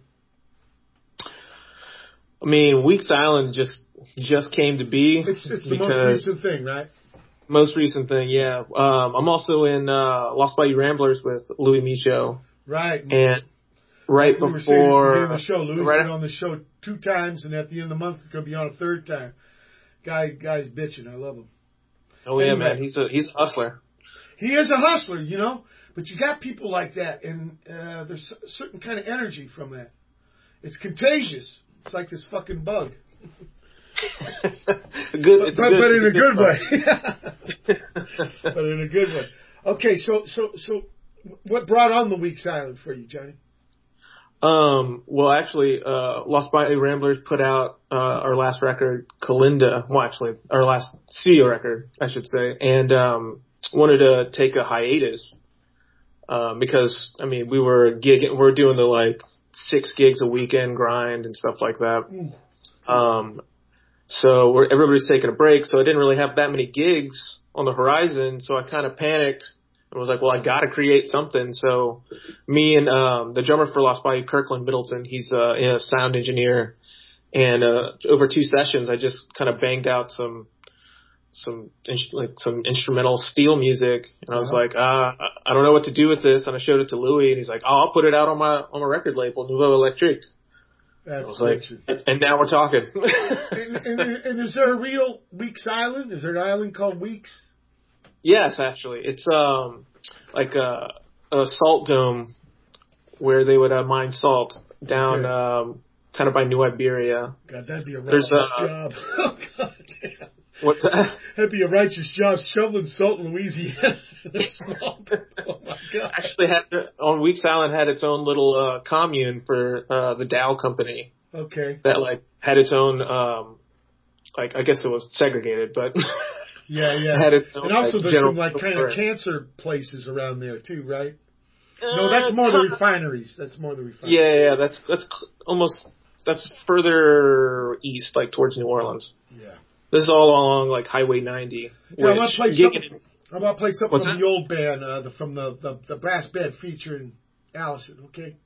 I mean, Weeks Island just came to be. It's the most recent thing, right? Most recent thing, yeah. I'm also in Lost Bayou Ramblers with Louis Michaud. Right. And right we before... Were the show. Louis has been on the show 2 times, and at the end of the month, it's going to be on a 3rd time. Guy's bitching. I love him. Oh, yeah, man. He's a hustler. He is a hustler, But you got people like that, and there's a certain kind of energy from that. It's contagious. It's like this fucking bug. but in a good way. But in a good way. Okay, so what brought on the Weeks Island for you, Johnny? Well, actually, Lost Bayou Ramblers put out our last record, Kalinda. Well, actually, our last studio record, I should say, and wanted to take a hiatus because I mean we were doing the 6 gigs a weekend grind and stuff like that. So everybody's taking a break, so I didn't really have that many gigs on the horizon, so I kind of panicked and was like, well, I got to create something. So me and the drummer for Lost Bayou, Kirkland Middleton, he's a sound engineer, and over 2 sessions, I just kind of banged out some instrumental steel music, and I was like, I don't know what to do with this, and I showed it to Louis, and he's like, I'll put it out on my record label, Nouveau Electrique. That's I was like, and now we're talking. and is there a real Weeks Island? Is there an island called Weeks? Yes, actually, it's like a salt dome where they would mine salt down kind of by New Iberia. God, that'd be a righteous job. Oh, God damn. What's that? That'd be a righteous job, shoveling salt in Louisiana. Oh my God! Actually, on Weeks Island had its own little commune for the Dow company. Okay. That had its own, I guess it was segregated, but yeah. Had its own, and also there's some kind of cancer places around there too, right? No, that's more the refineries. Yeah, that's further east, towards New Orleans. Yeah. This is all along Highway 90. Yeah, I'm gonna play something from the old band, from the Brass Bed featuring Allison. Okay.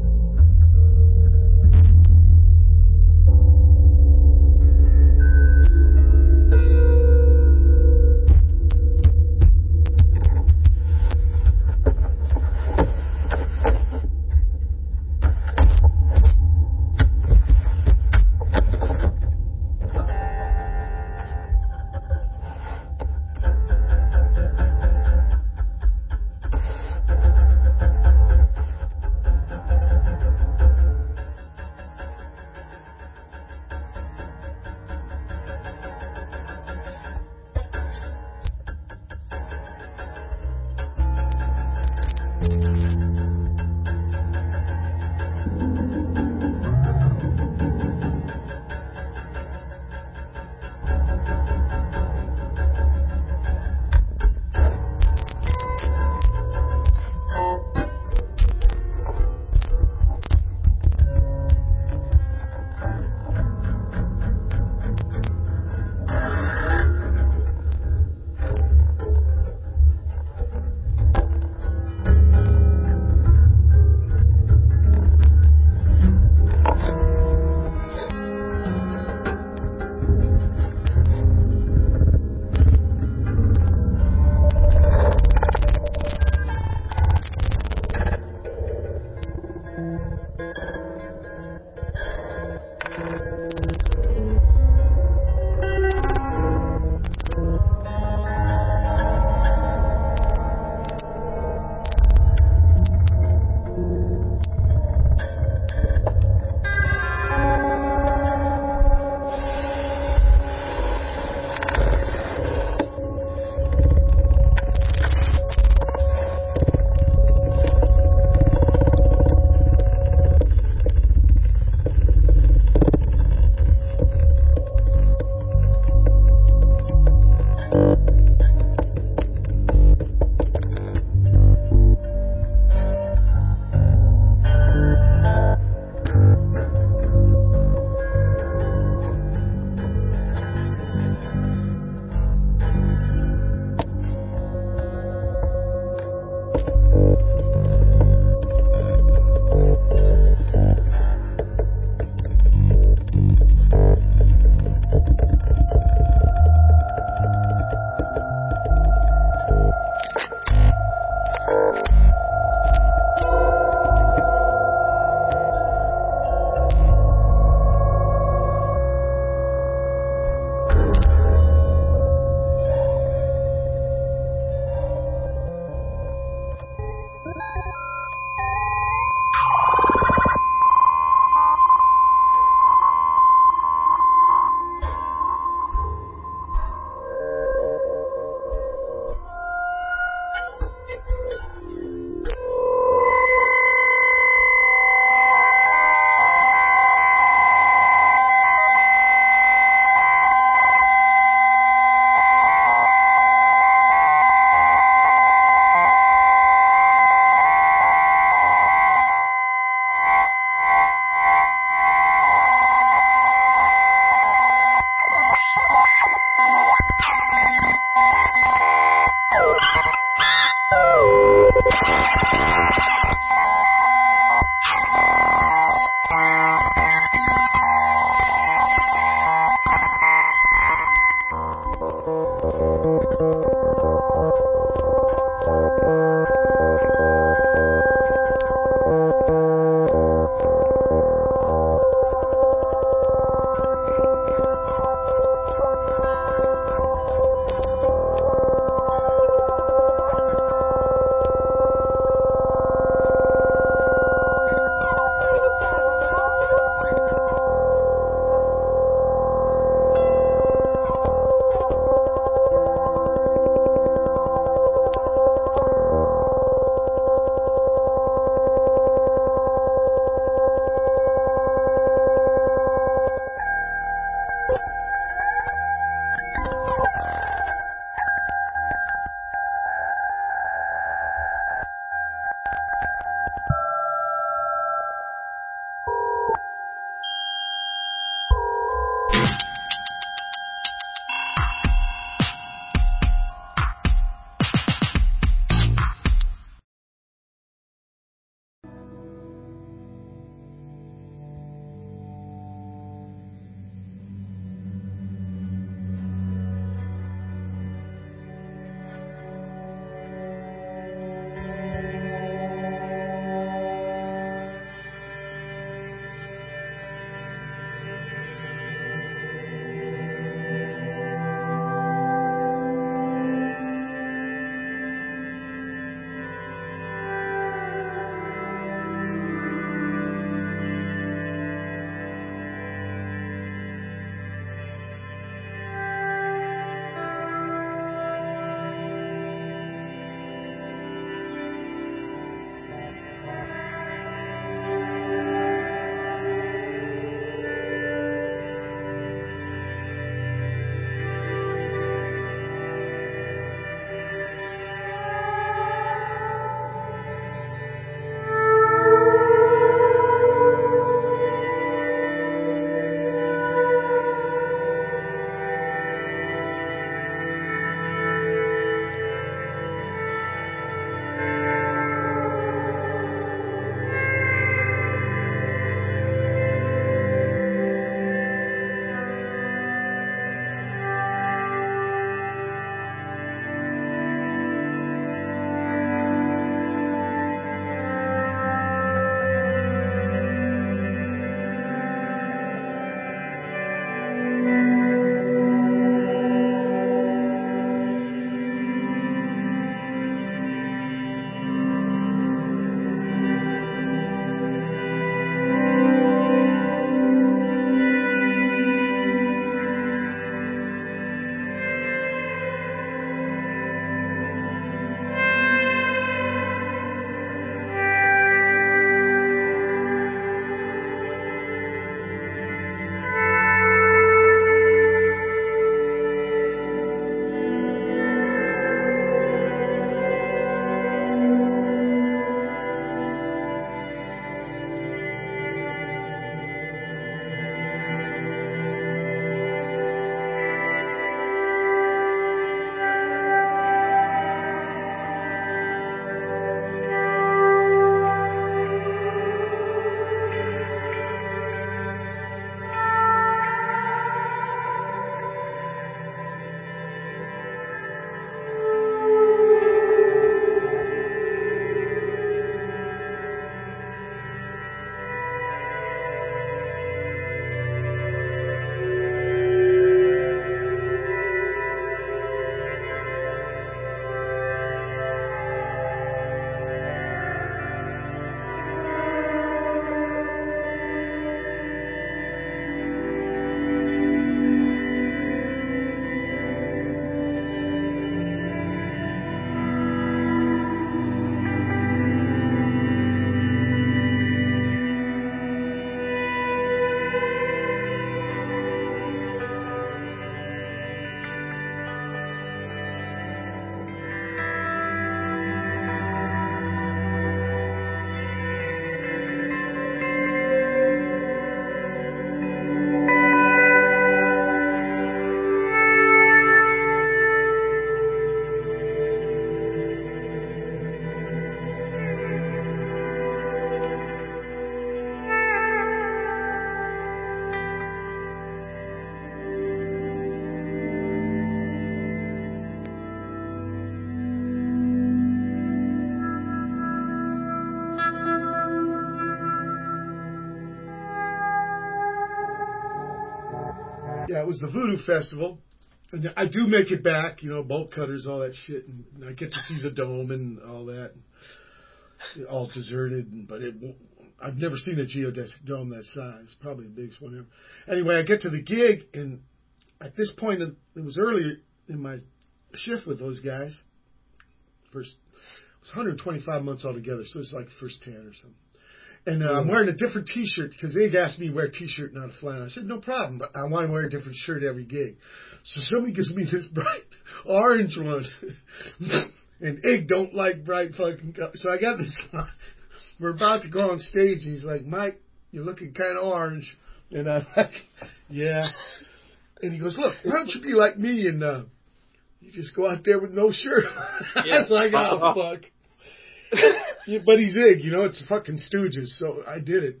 Yeah, it was the Voodoo Festival. And I do make it back, bolt cutters, all that shit, and I get to see the dome and all that, all deserted. But I've never seen a geodesic dome that size, probably the biggest one ever. Anyway, I get to the gig, and at this point, it was earlier in my shift with those guys. It was 125 months altogether, so it's like the first 10 or something. And I'm wearing a different T-shirt because they'd asked me to wear a T-shirt, not a flannel. I said, no problem, but I want to wear a different shirt every gig. So somebody gives me this bright orange one. And Ig don't like bright fucking colors. So I got this one. We're about to go on stage, and he's like, Mike, you're looking kind of orange. And I'm like, yeah. And he goes, look, why don't you be like me and you just go out there with no shirt? I was like, oh, fuck. Yeah, but he's Ig, it's fucking Stooges, so I did it.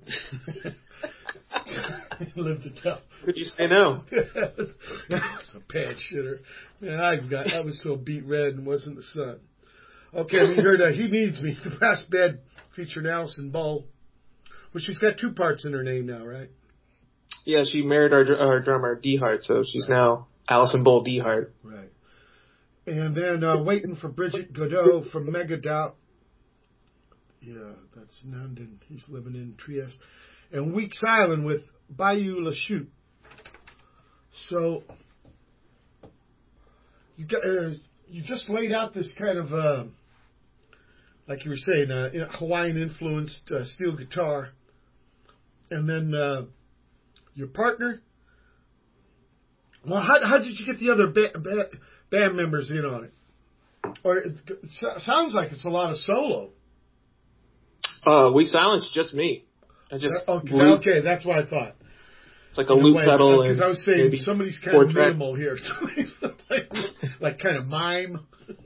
Lived to tell. Could you say no? that was a pants shitter. Man, I was so beat red and wasn't the sun. Okay, we heard He Needs Me, the brass band featured Allison Bull, which she's got 2 parts in her name now, right? Yeah, she married our drummer, D Hart, so she's now Allison Bull D Hart. Right. And then Waiting for Bridget Godot from Megadoubt. Yeah, that's Nandon. He's living in Trieste. And Weeks Island with Bayou La Chute. So, you just laid out this kind of, like you were saying, Hawaiian-influenced steel guitar. And then your partner. Well, how did you get the other band members in on it? Or it sounds like it's a lot of solo. Weeks Island's just me. Okay, that's what I thought. It's like a loop pedal. Because I was saying somebody's kind of minimal here. Somebody's like kind of mime.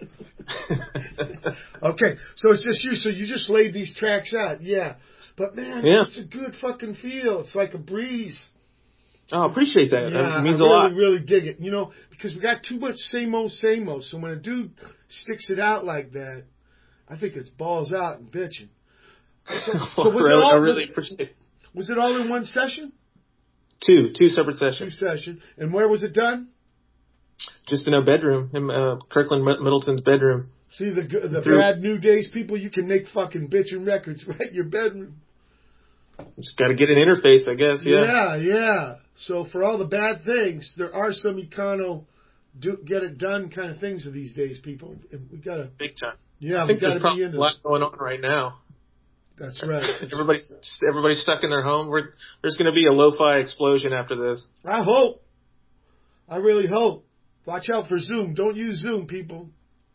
Okay, so it's just you. So you just laid these tracks out. Yeah. But man, it's a good fucking feel. It's like a breeze. Oh, I appreciate that. Yeah, that means a lot. I really dig it. Because we got too much same old, same old. So when a dude sticks it out like that, I think it's balls out and bitching. So was it all? I really appreciate it. Was it all in one session? Two separate sessions. 2 sessions. And where was it done? Just in our bedroom, in Kirkland Middleton's bedroom. See, the bad New Days people, you can make fucking bitchin' records right in your bedroom. Just got to get an interface, I guess. Yeah. So for all the bad things, there are some econo get it done kind of things these days, people. We gotta big time. Yeah, I think we gotta there's probably be into a lot going on right now. That's right. Everybody's stuck in their home. There's going to be a lo-fi explosion after this. I hope. I really hope. Watch out for Zoom. Don't use Zoom, people.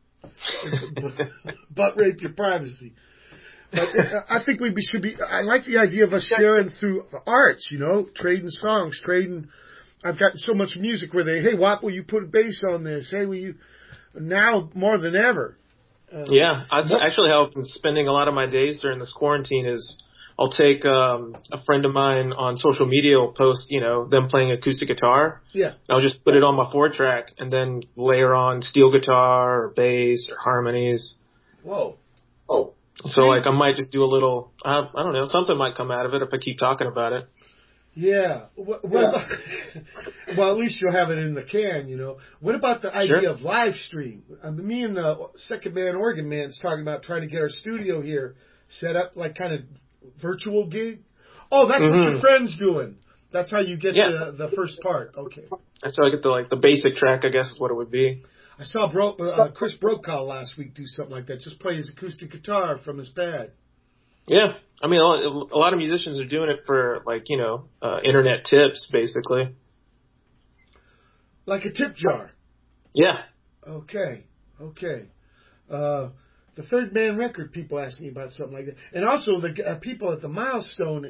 Butt rape your privacy. But I think we should be. I like the idea of us sharing through the arts. Trading songs, trading. I've got so much music where hey, Wap, will you put a bass on this? Hey, will you? Now more than ever. That's actually how I've been spending a lot of my days during this quarantine is I'll take a friend of mine on social media will post, them playing acoustic guitar. Yeah. I'll just put it on my 4-track and then layer on steel guitar or bass or harmonies. Whoa. Oh. So I might just do a little, I don't know, something might come out of it if I keep talking about it. Yeah. Well, at least you'll have it in the can, What about the idea of live stream? Me and the Second Man Organ Man's talking about trying to get our studio here set up like kind of virtual gig. Oh, that's what your friend's doing. That's how you get the first part. Okay. That's how I get the basic track, I guess is what it would be. I saw Chris Brokaw last week do something like that. Just play his acoustic guitar from his pad. Yeah. I mean, a lot of musicians are doing it for, internet tips, basically. Like a tip jar? Yeah. Okay. The Third Man Record people asked me about something like that. And also the people at the Milestone,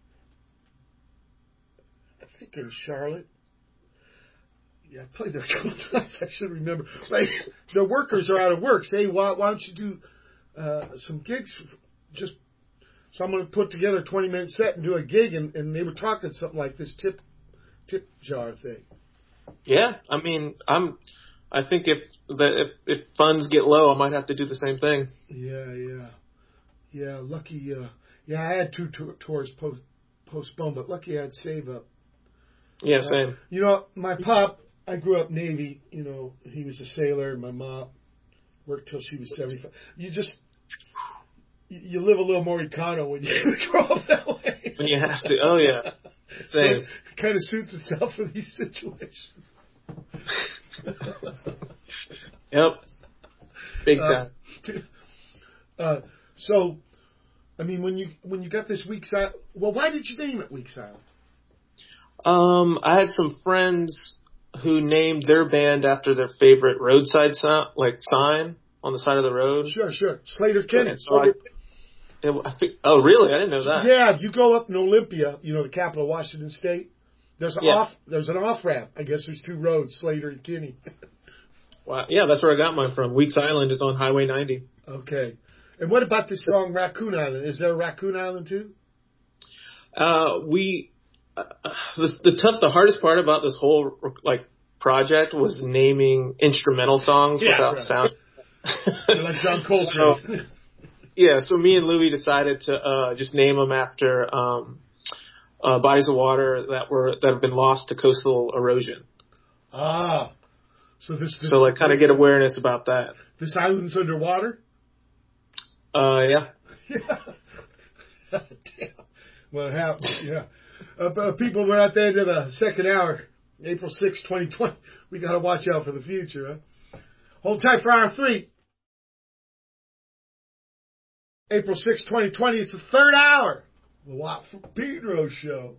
I think in Charlotte. Yeah, I played there a couple times. I should remember. Like, the workers are out of work. Say, why don't you do some gigs so I'm going to put together a 20-minute set and do a gig, and they were talking something like this tip jar thing. Yeah, I mean, I think if funds get low, I might have to do the same thing. Yeah. Lucky. I had 2 tours postponed, but lucky I had save up. Yeah, same. You know, my pop, I grew up Navy. You know, he was a sailor. My mom worked till she was 75. You live a little more econo when you grow up that way. When you have to. Oh, yeah. So Same. it kind of suits itself for these situations. Yep. Big time. So, I mean, when you got this Weak Silent, well, why did you name it Weak Silent? I had some friends who named their band after their favorite roadside sign on the side of the road. Sure. Slater Kinney. Oh, really? I didn't know that. Yeah, if you go up in Olympia, you know, the capital of Washington State, there's an off ramp. I guess there's two roads, Slater and Kinney. Wow. Yeah, that's where I got mine from. Weeks Island is on Highway 90. Okay. And what about this song Raccoon Island? Is there a Raccoon Island too? The hardest part about this whole project was naming instrumental songs without sound. You're like John Coltrane. So me and Louie decided to just name them after bodies of water that have been lost to coastal erosion. Ah, so kind of get awareness about that. This island's underwater. Yeah. Damn. Well, yeah. People, we're at the end of the second hour, April 6, 2020. We got to watch out for the future. Huh? Hold tight for hour 3. April 6, 2020. It's the third hour. The Watt from Pedro Show.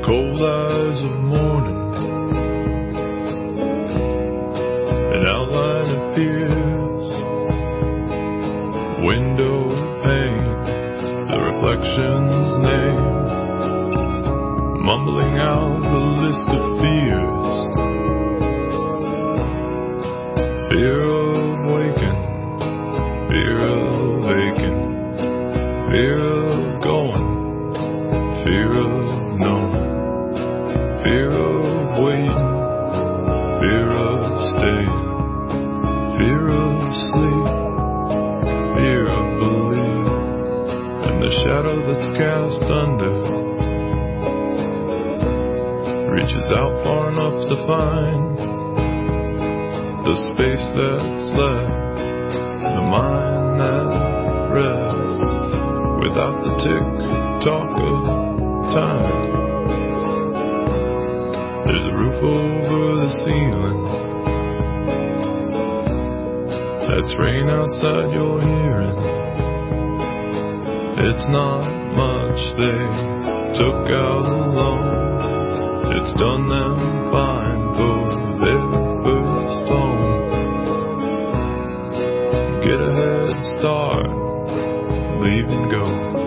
cold eyes of morning, an outline appears, window pane, the reflection's name, mumbling out the list of fears. Fear of waking, fear of aching, fear of going, fear of knowing, fear of waiting, fear of staying, fear of sleep, fear of belief, and the shadow that's cast under reaches out far enough to find the space that's left, the mind that rests without the tick-tock of time. There's a roof over the ceiling, that's rain outside your hearing. It's not much they took out alone, it's done them fine for their first home. Get a head start, leave and go.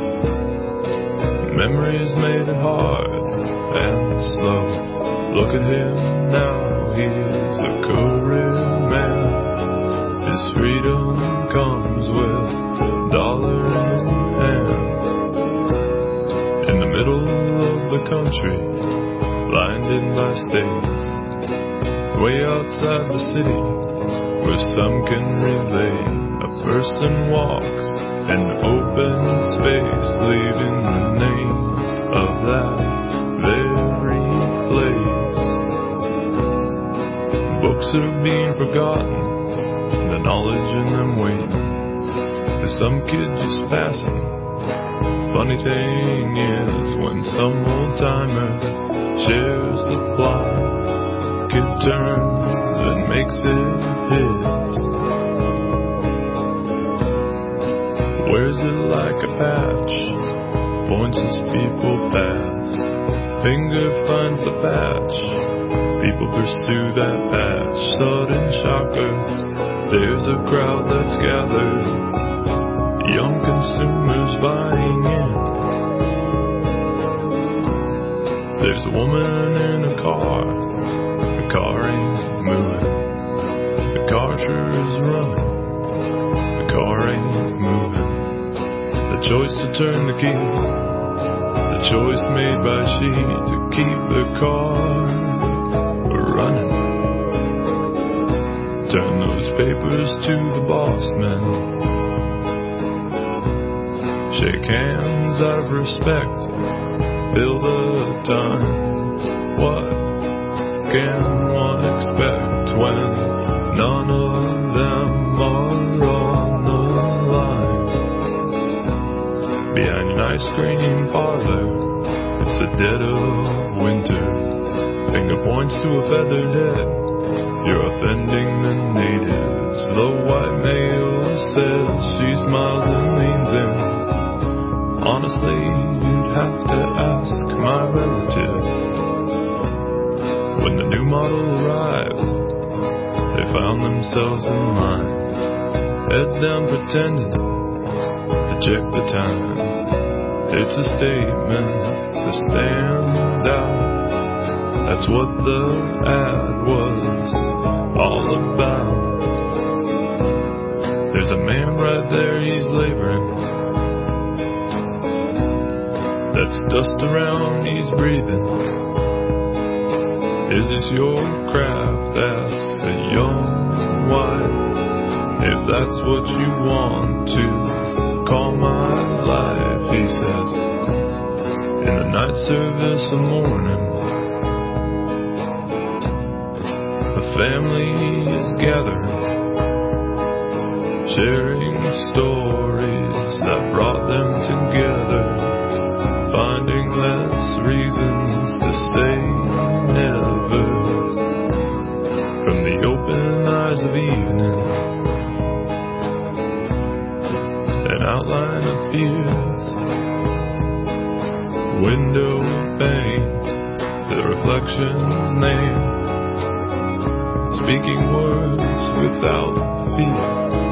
Memories made it hard and slow. Look at him now, he's a career man. His freedom comes with dollar in hand. In the middle of the country, lined in by states, way outside the city, where some can relate. A person walks an open space, leaving the name of that very place. Books are being forgotten, the knowledge in them waiting. There's some kid just passing. Funny thing is, when some old timer shares the plot, kid turns and makes it his. Wears it like a patch, points as people pass. Finger finds the patch, people pursue that patch. Sudden shocker, there's a crowd that's gathered, young consumers buying in. There's a woman in a car, the car ain't moving. The car sure is running, the car ain't moving. The choice to turn the key, the choice made by she to keep the car running. Turn those papers to the boss man, shake hands out of respect, fill the time. What can one expect when none of them are on the line? Behind an ice cream parlor, it's the dead of winter. Finger points to a feathered head, you're offending the natives. The white male says, she smiles and leans in. Honestly, you'd have to ask my relatives. When the new model arrived, they found themselves in line, heads down pretending to check the time. It's a statement to stand out, that's what the ad was all about. There's a man right there, he's laboring, that's dust around, he's breathing. Is this your craft? Asks a young wife. If that's what you want to call my life, he says. In the night service a morning, a family is gathered, sharing stories that brought them together, finding less reasons to say never. From the open eyes of evening, an outline appears, window pane, reflection's name, speaking words without fear.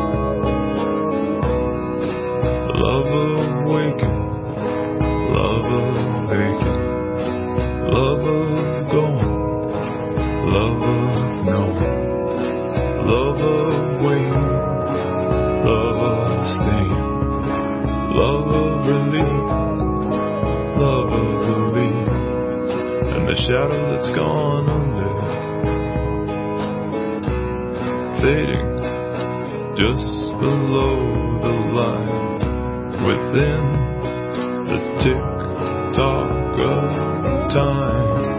Love awaken, love awaken, love of going, love of knowing, love of waiting, love of staying, love of relief, love of belief, and the shadow that's gone under, fading just below the line, within the tick-tock of time.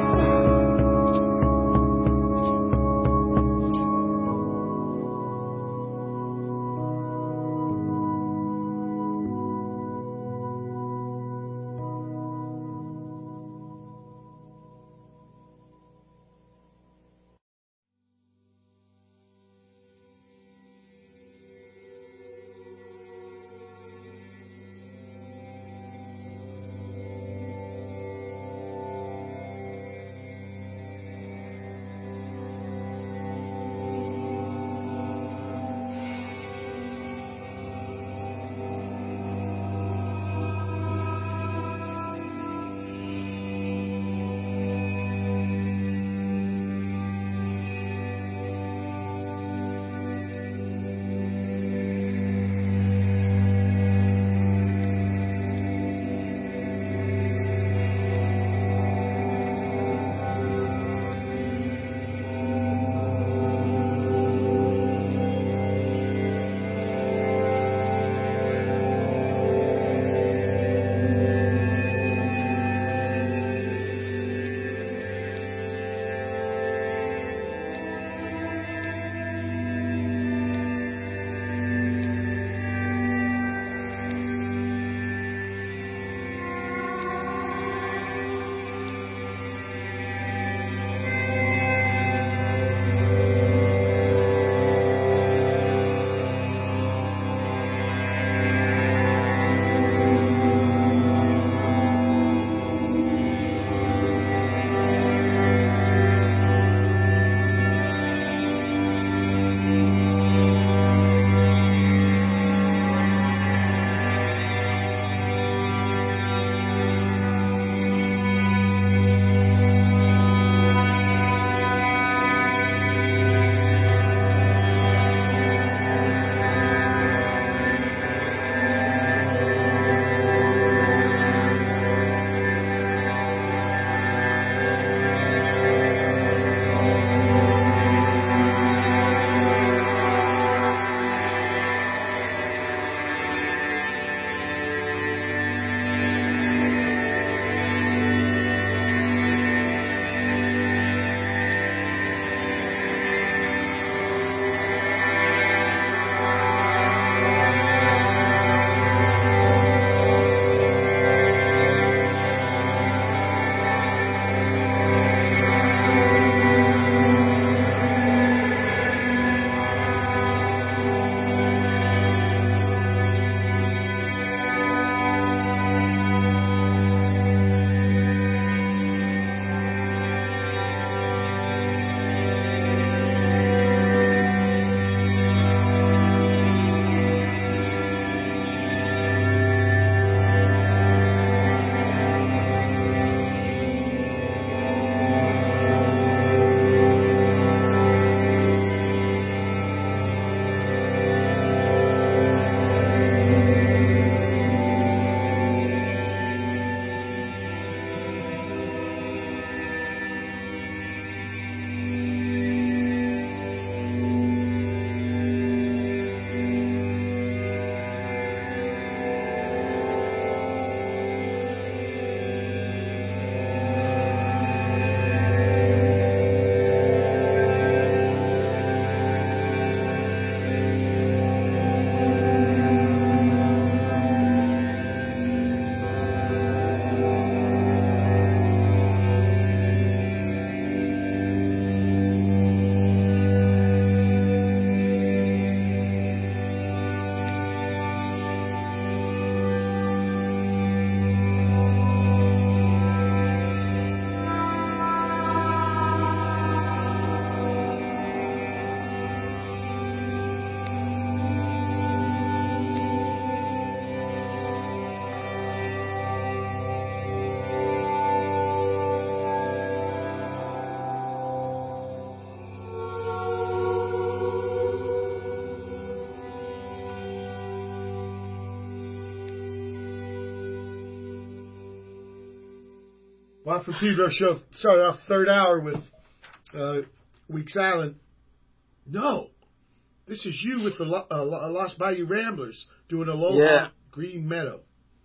Watford Pedro show started off third hour with Weeks Island. No, this is you with the Lost Bayou Ramblers doing Aloha Green Meadow.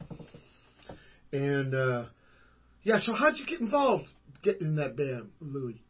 And so how'd you get involved getting in that band, Louie?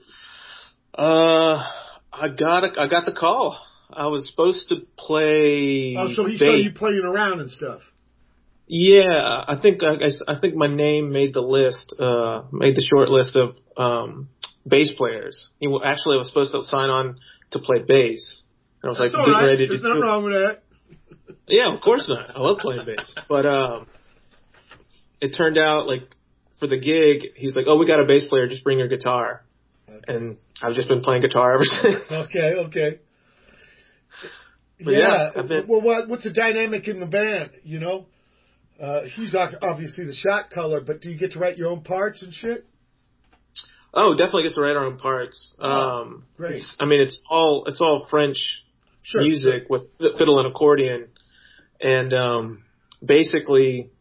I got the call. I was supposed to play. Oh, so he saw you playing around and stuff. Yeah, I think my name made the list, made the short list of bass players. Actually, I was supposed to sign on to play bass. And I was That's like, all right. ready to There's nothing wrong with that. Yeah, of course not. I love playing bass. But it turned out, like, for the gig, he's like, oh, we got a bass player, just bring your guitar. Okay. And I've just been playing guitar ever since. Okay. But yeah well, what's the dynamic in the band, you know? He's obviously the shot caller, but do you get to write your own parts and shit? Oh, definitely get to write our own parts. Great. It's all French music with fiddle and accordion. And basically,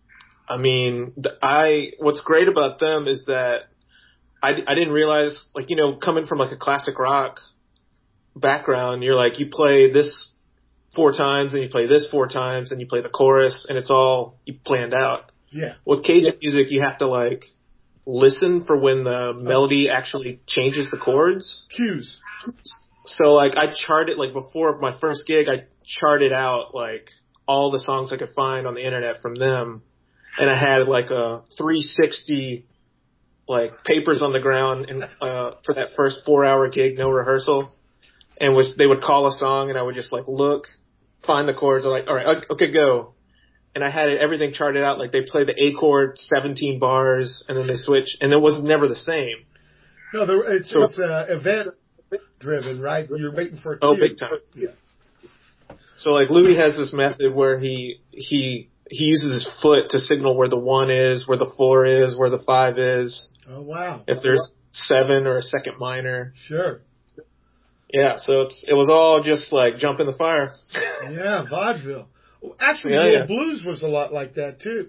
what's great about them is that I didn't realize, like, you know, coming from like a classic rock background, you're like, you play this 4 times and you play this 4 times and you play the chorus and it's all you planned out. Yeah. With Cajun music, you have to like listen for when the melody actually changes the chords. Cues. So like I charted, like before my first gig, I charted out like all the songs I could find on the internet from them. And I had like a 360 like papers on the ground and for that first 4-hour gig, no rehearsal. And they would call a song and I would just like look, find the chords. I'm like, all right, okay, go. And I had everything charted out. Like they play the A chord 17 bars and then they switch, and it was never the same. No, it's event driven, right? You're waiting for a cue. Oh, big time. Yeah. So like Louis has this method where he uses his foot to signal where the 1 is, where the 4 is, where the 5 is. Oh wow! If there's 7 or a second minor. Sure. Yeah, so it was all just like jump in the fire. Yeah, vaudeville. Well, actually, blues was a lot like that too.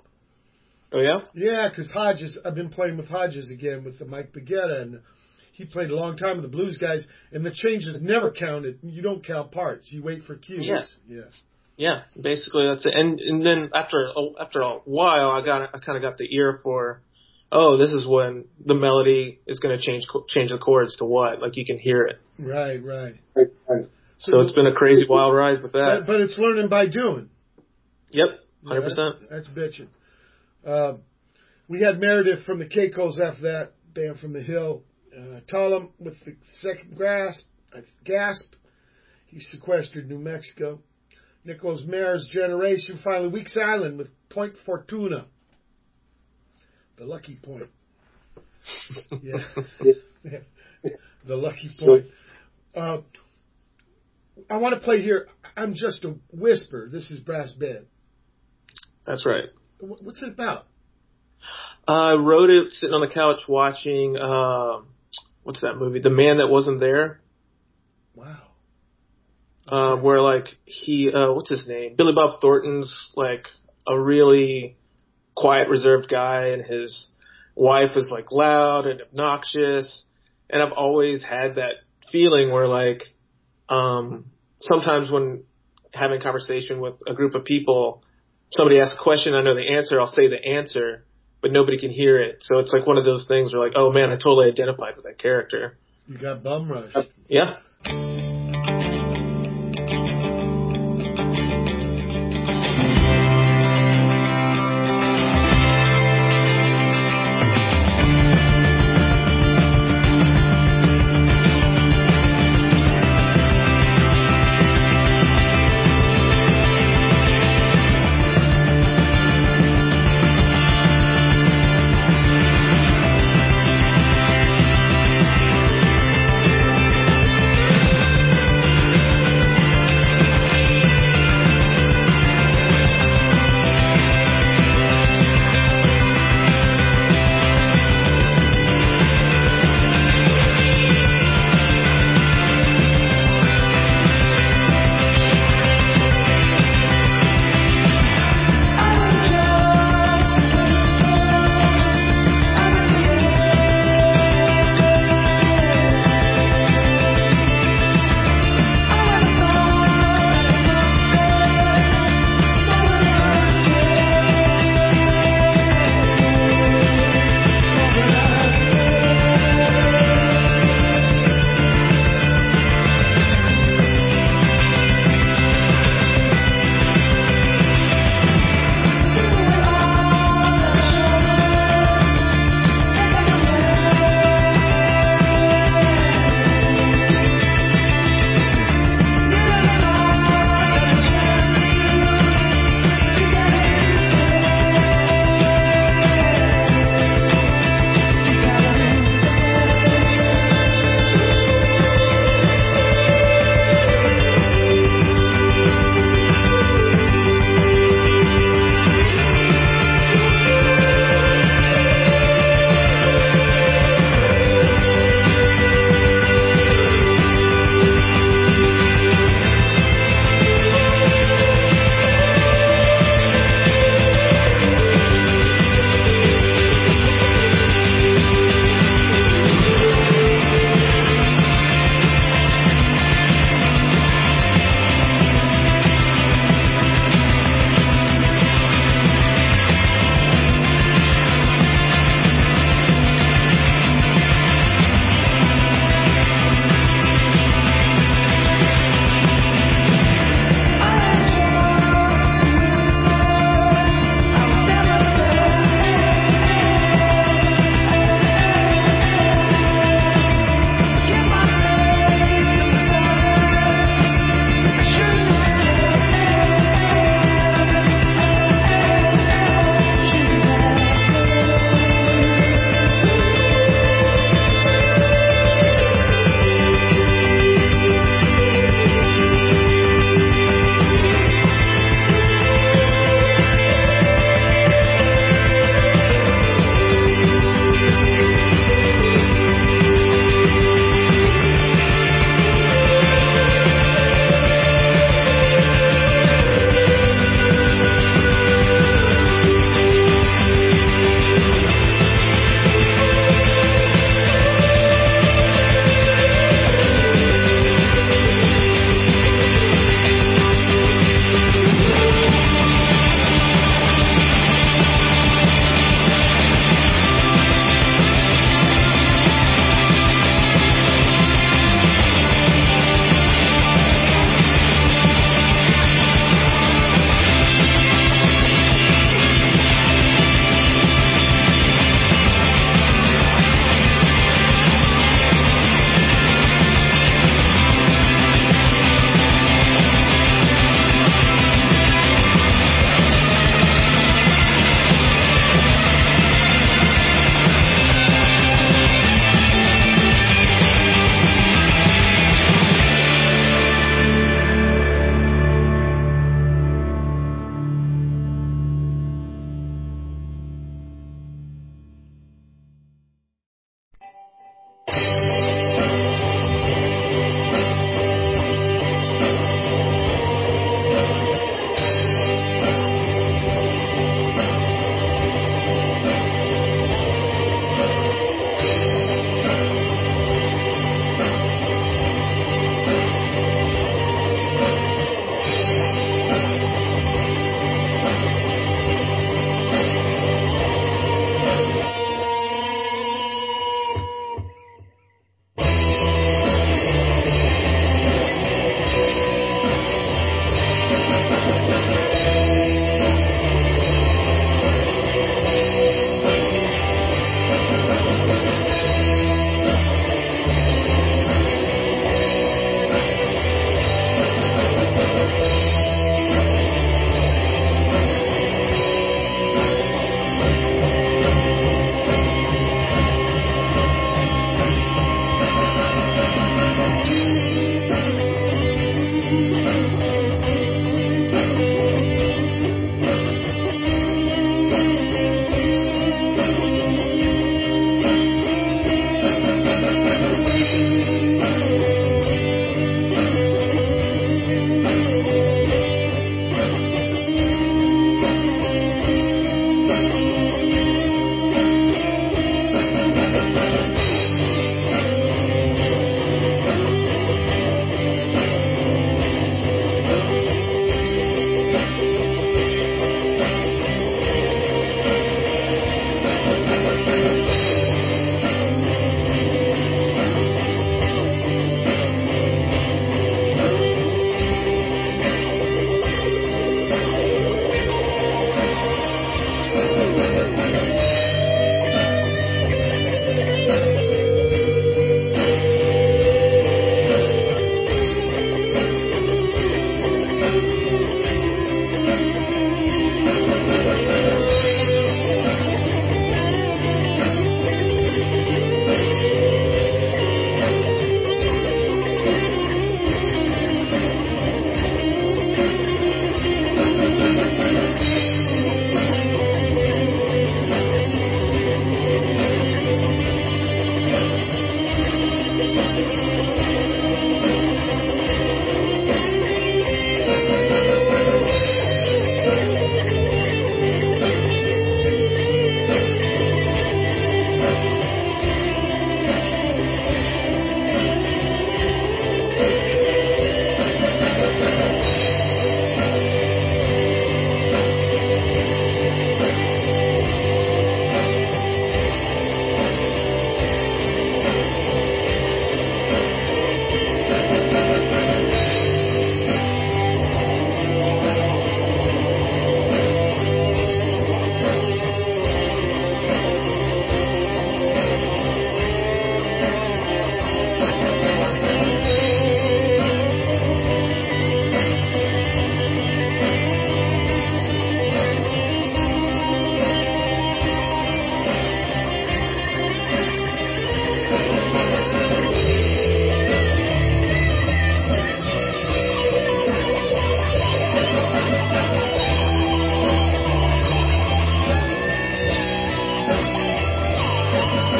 Oh yeah? Yeah, because Hodges, I've been playing with Hodges again with the Mike Baguetta, and he played a long time with the blues guys, and the changes never counted. You don't count parts. You wait for cues. Yeah. Yeah, basically that's it. And then after a while, I kind of got the ear for, oh, this is when the melody is going to change the chords to what? Like you can hear it. Right. So it's been a crazy wild ride with that. But it's learning by doing. Yep, 100%. That's bitching. We had Meredith from the Caicos after that, band from the Hill. Talum with the second gasp. He sequestered New Mexico. Nicholas Mayer's Generation. Finally, Weeks Island with Point Fortuna. The Lucky Point. Yeah. The Lucky Point. I want to play here, I'm Just a Whisper. This is Brass Band. That's right. What's it about? I wrote it sitting on the couch watching, what's that movie? The Man That Wasn't There. Wow. Where like what's his name? Billy Bob Thornton's like a really quiet, reserved guy, and his wife is like loud and obnoxious. And I've always had that feeling where like, sometimes when having conversation with a group of people, somebody asks a question, I know the answer, I'll say the answer, but nobody can hear it. So it's like one of those things where like, oh man, I totally identified with that character. You got bum rushed. Yeah.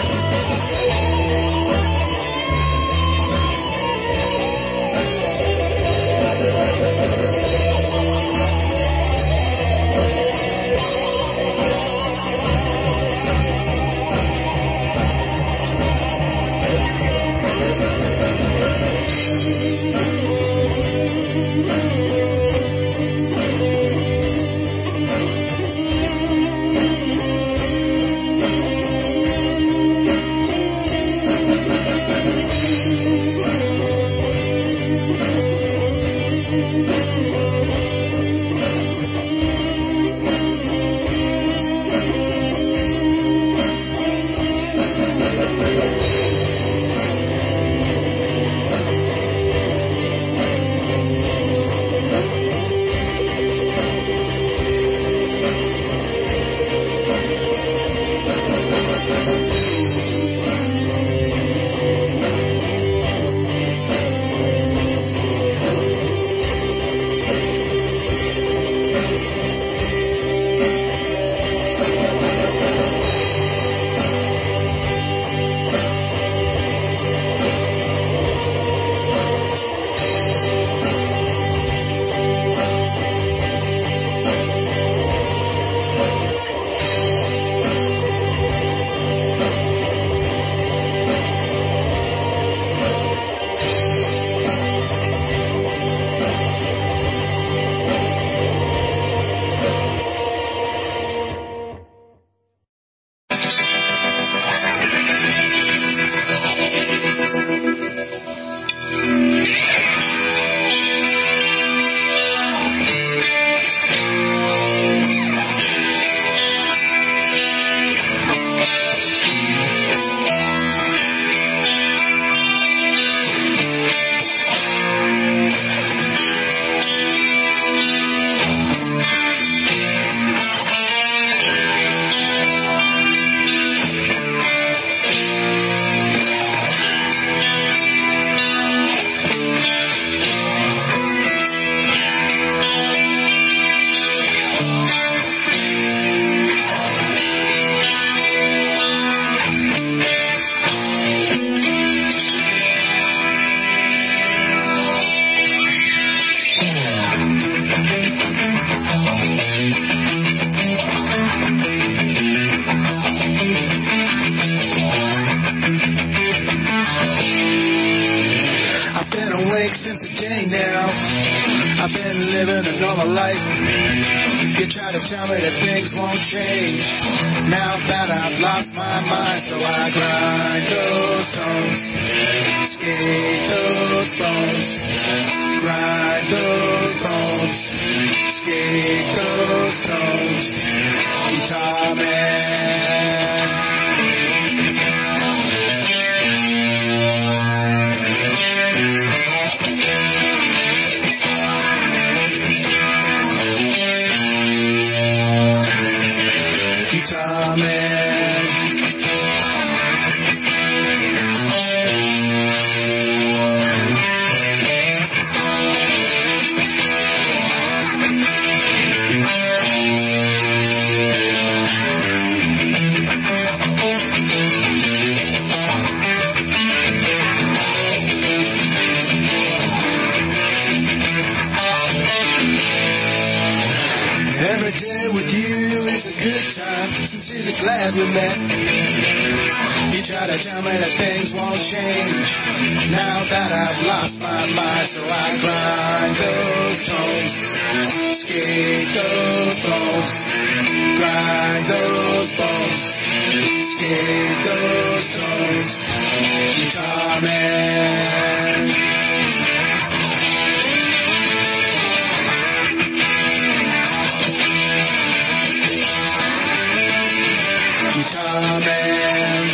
awake since the day now. I've been living a normal life. You try to tell me that things won't change. Now that I've lost my mind, so I grind those tones, skate those bones, grind those bones, skate those tones. Guitar man. Guitar man. Every day with you is a good time. Sincerely glad we met. You try to tell me that things won't change. Now that I've lost my mind, so I grind those tones, skate those bones, grind those bones, skate those tones. Guitar man. Guitar man.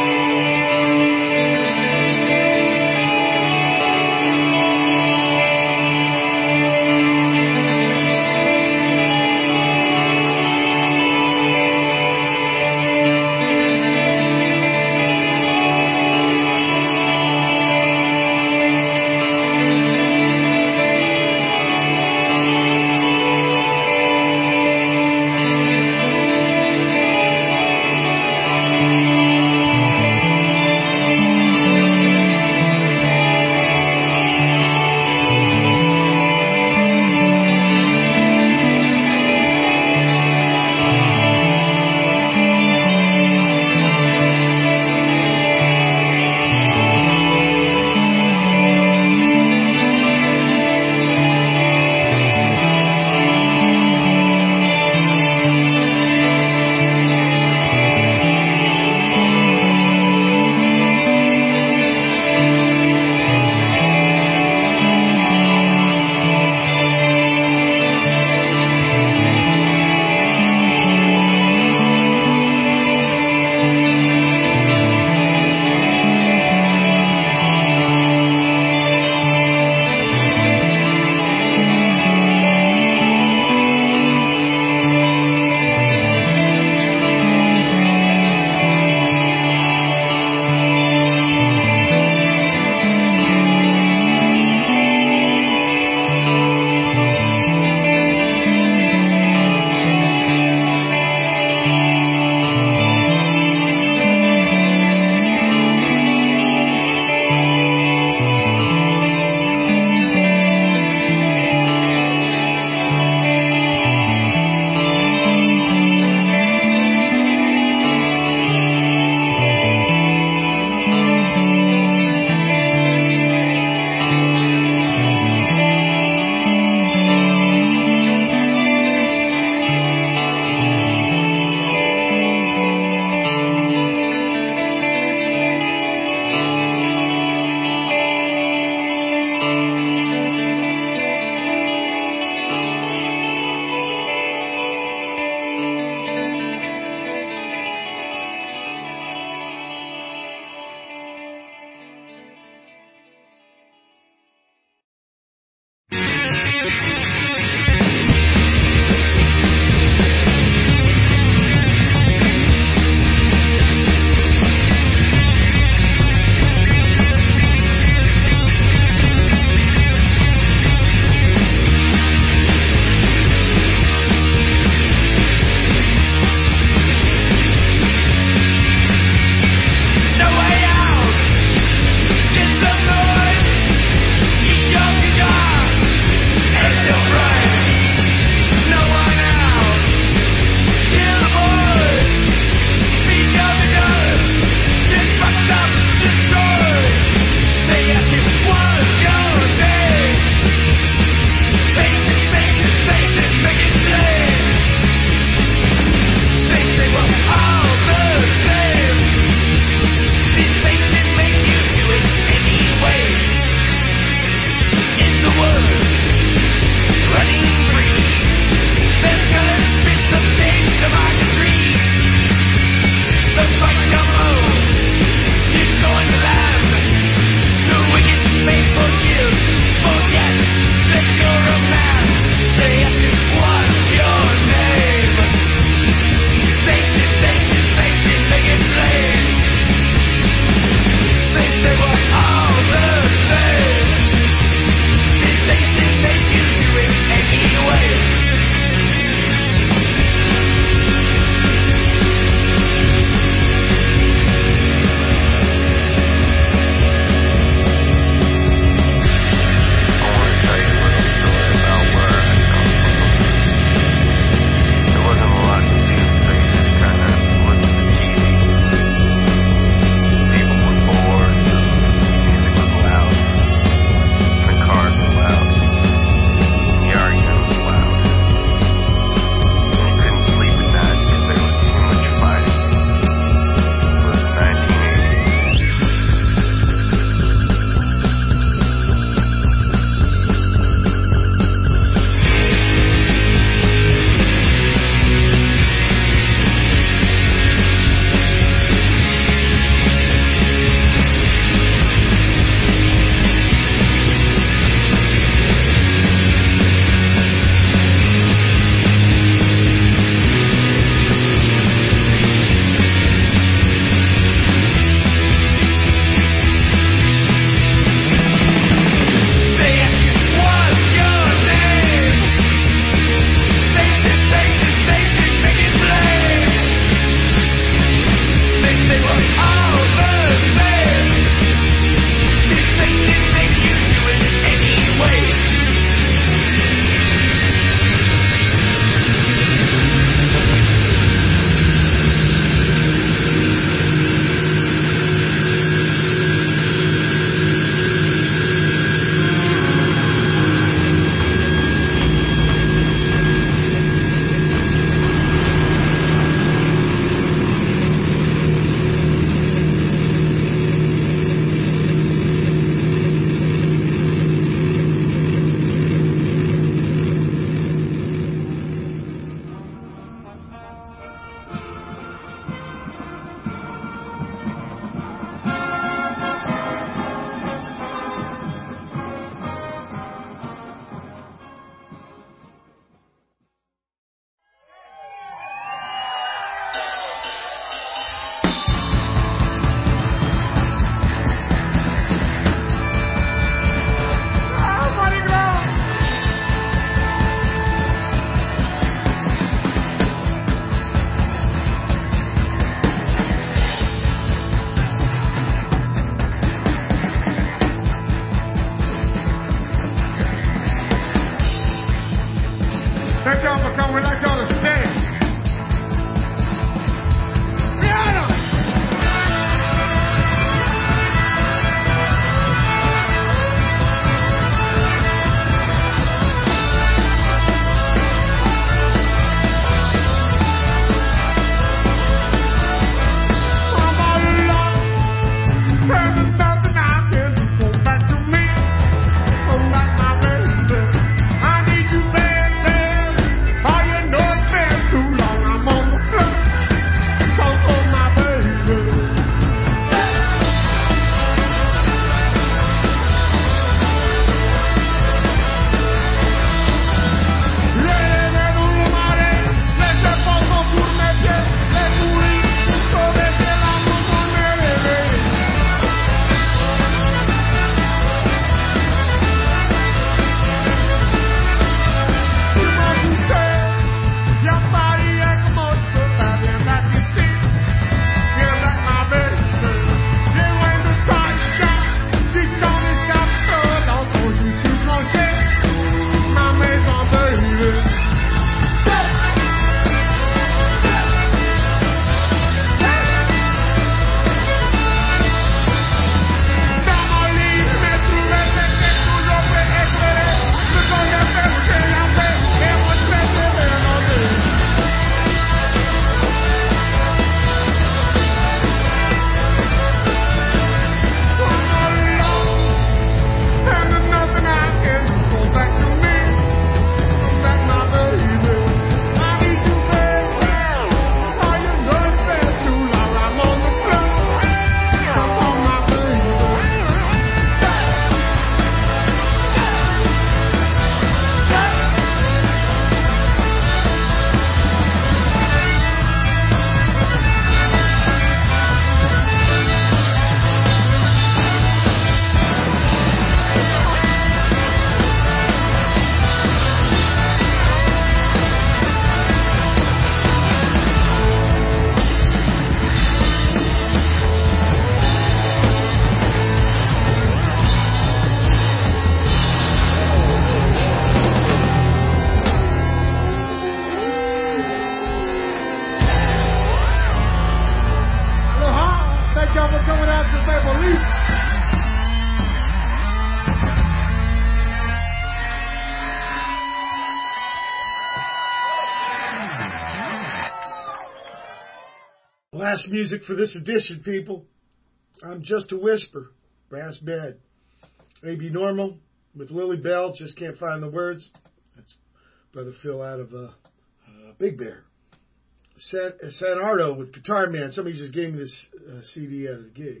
Last music for this edition, people. I'm Just a Whisper, Brass Bed. AB Normal with Lily Bell, Just Can't Find the Words. That's Brother Phil out of Big Bear. San Ardo with Guitar Man. Somebody just gave me this CD out of the gig.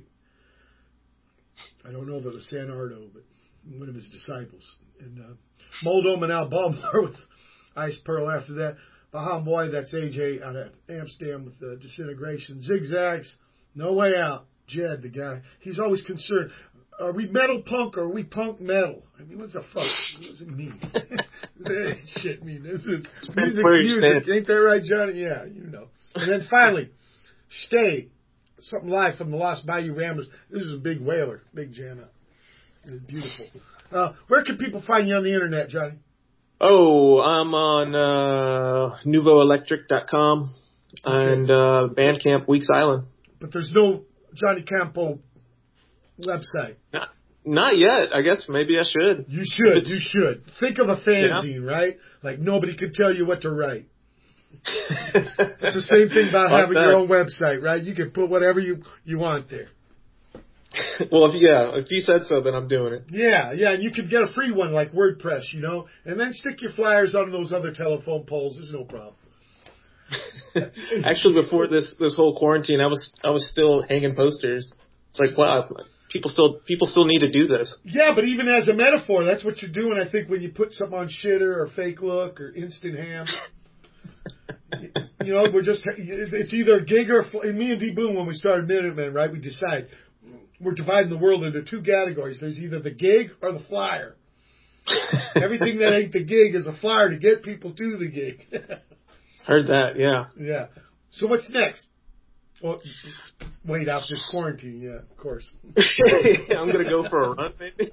I don't know about a San Ardo, but one of his disciples. And Moldome and Al Balmore with Ice Pearl after that. Baham Boy, that's AJ out of Amsterdam with Disintegration. Zigzags, No Way Out. Jed, the guy, he's always concerned. Are we metal punk or are we punk metal? I mean, what the fuck? What does it mean? Shit mean. This is music's music. Ain't that right, Johnny? Yeah, you know. And then finally, Stay. Something live from the Lost Bayou Ramblers. This is a big whaler. Big jam out. It's beautiful. Where can people find you on the internet, Johnny? Oh, I'm on nouveauelectric.com and Bandcamp, Weeks Island. But there's no Johnny Campo website. Not yet. I guess maybe I should. You should. Think of a fanzine, right? Like nobody could tell you what to write. It's the same thing about having your own website, right? You can put whatever you want there. Well, if you said so, then I'm doing it. Yeah, and you could get a free one like WordPress, you know, and then stick your flyers on those other telephone poles. There's no problem. Actually, before this whole quarantine, I was still hanging posters. It's like, wow, people still need to do this. Yeah, but even as a metaphor, that's what you're doing. I think when you put something on Shitter or Fake Look or Instant Ham. You know, it's either a gig or me and D Boom, when we started Minutemen, right? We decide we're dividing the world into two categories. There's either the gig or the flyer. Everything that ain't the gig is a flyer to get people to the gig. Heard that, yeah. Yeah. So what's next? Well, wait, after this quarantine, yeah, of course. I'm going to go for a run, maybe.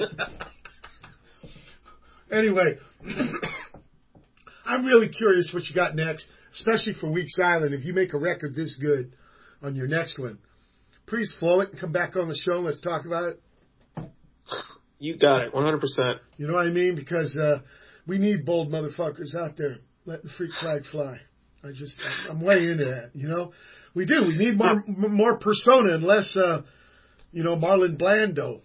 Anyway, I'm really curious what you got next, especially for Weeks Island. If you make a record this good on your next one, please flow it and come back on the show and let's talk about it. You got it, 100%. You know what I mean? Because we need bold motherfuckers out there letting the freak flag fly. I'm way into that, you know? We do. We need more persona and less, Marlon Blando.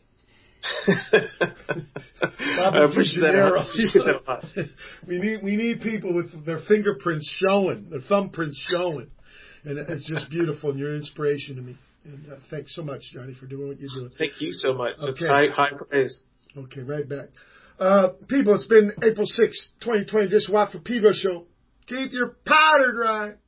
I appreciate that. We need people with their fingerprints showing, their thumbprints showing. And it's just beautiful, and you're an inspiration to me. And thanks so much, Johnny, for doing what you're doing. Thank you so much. Okay. It's high praise. Okay, right back. People, it's been April 6th, 2020, this Watt for Pedro show. Keep your powder dry.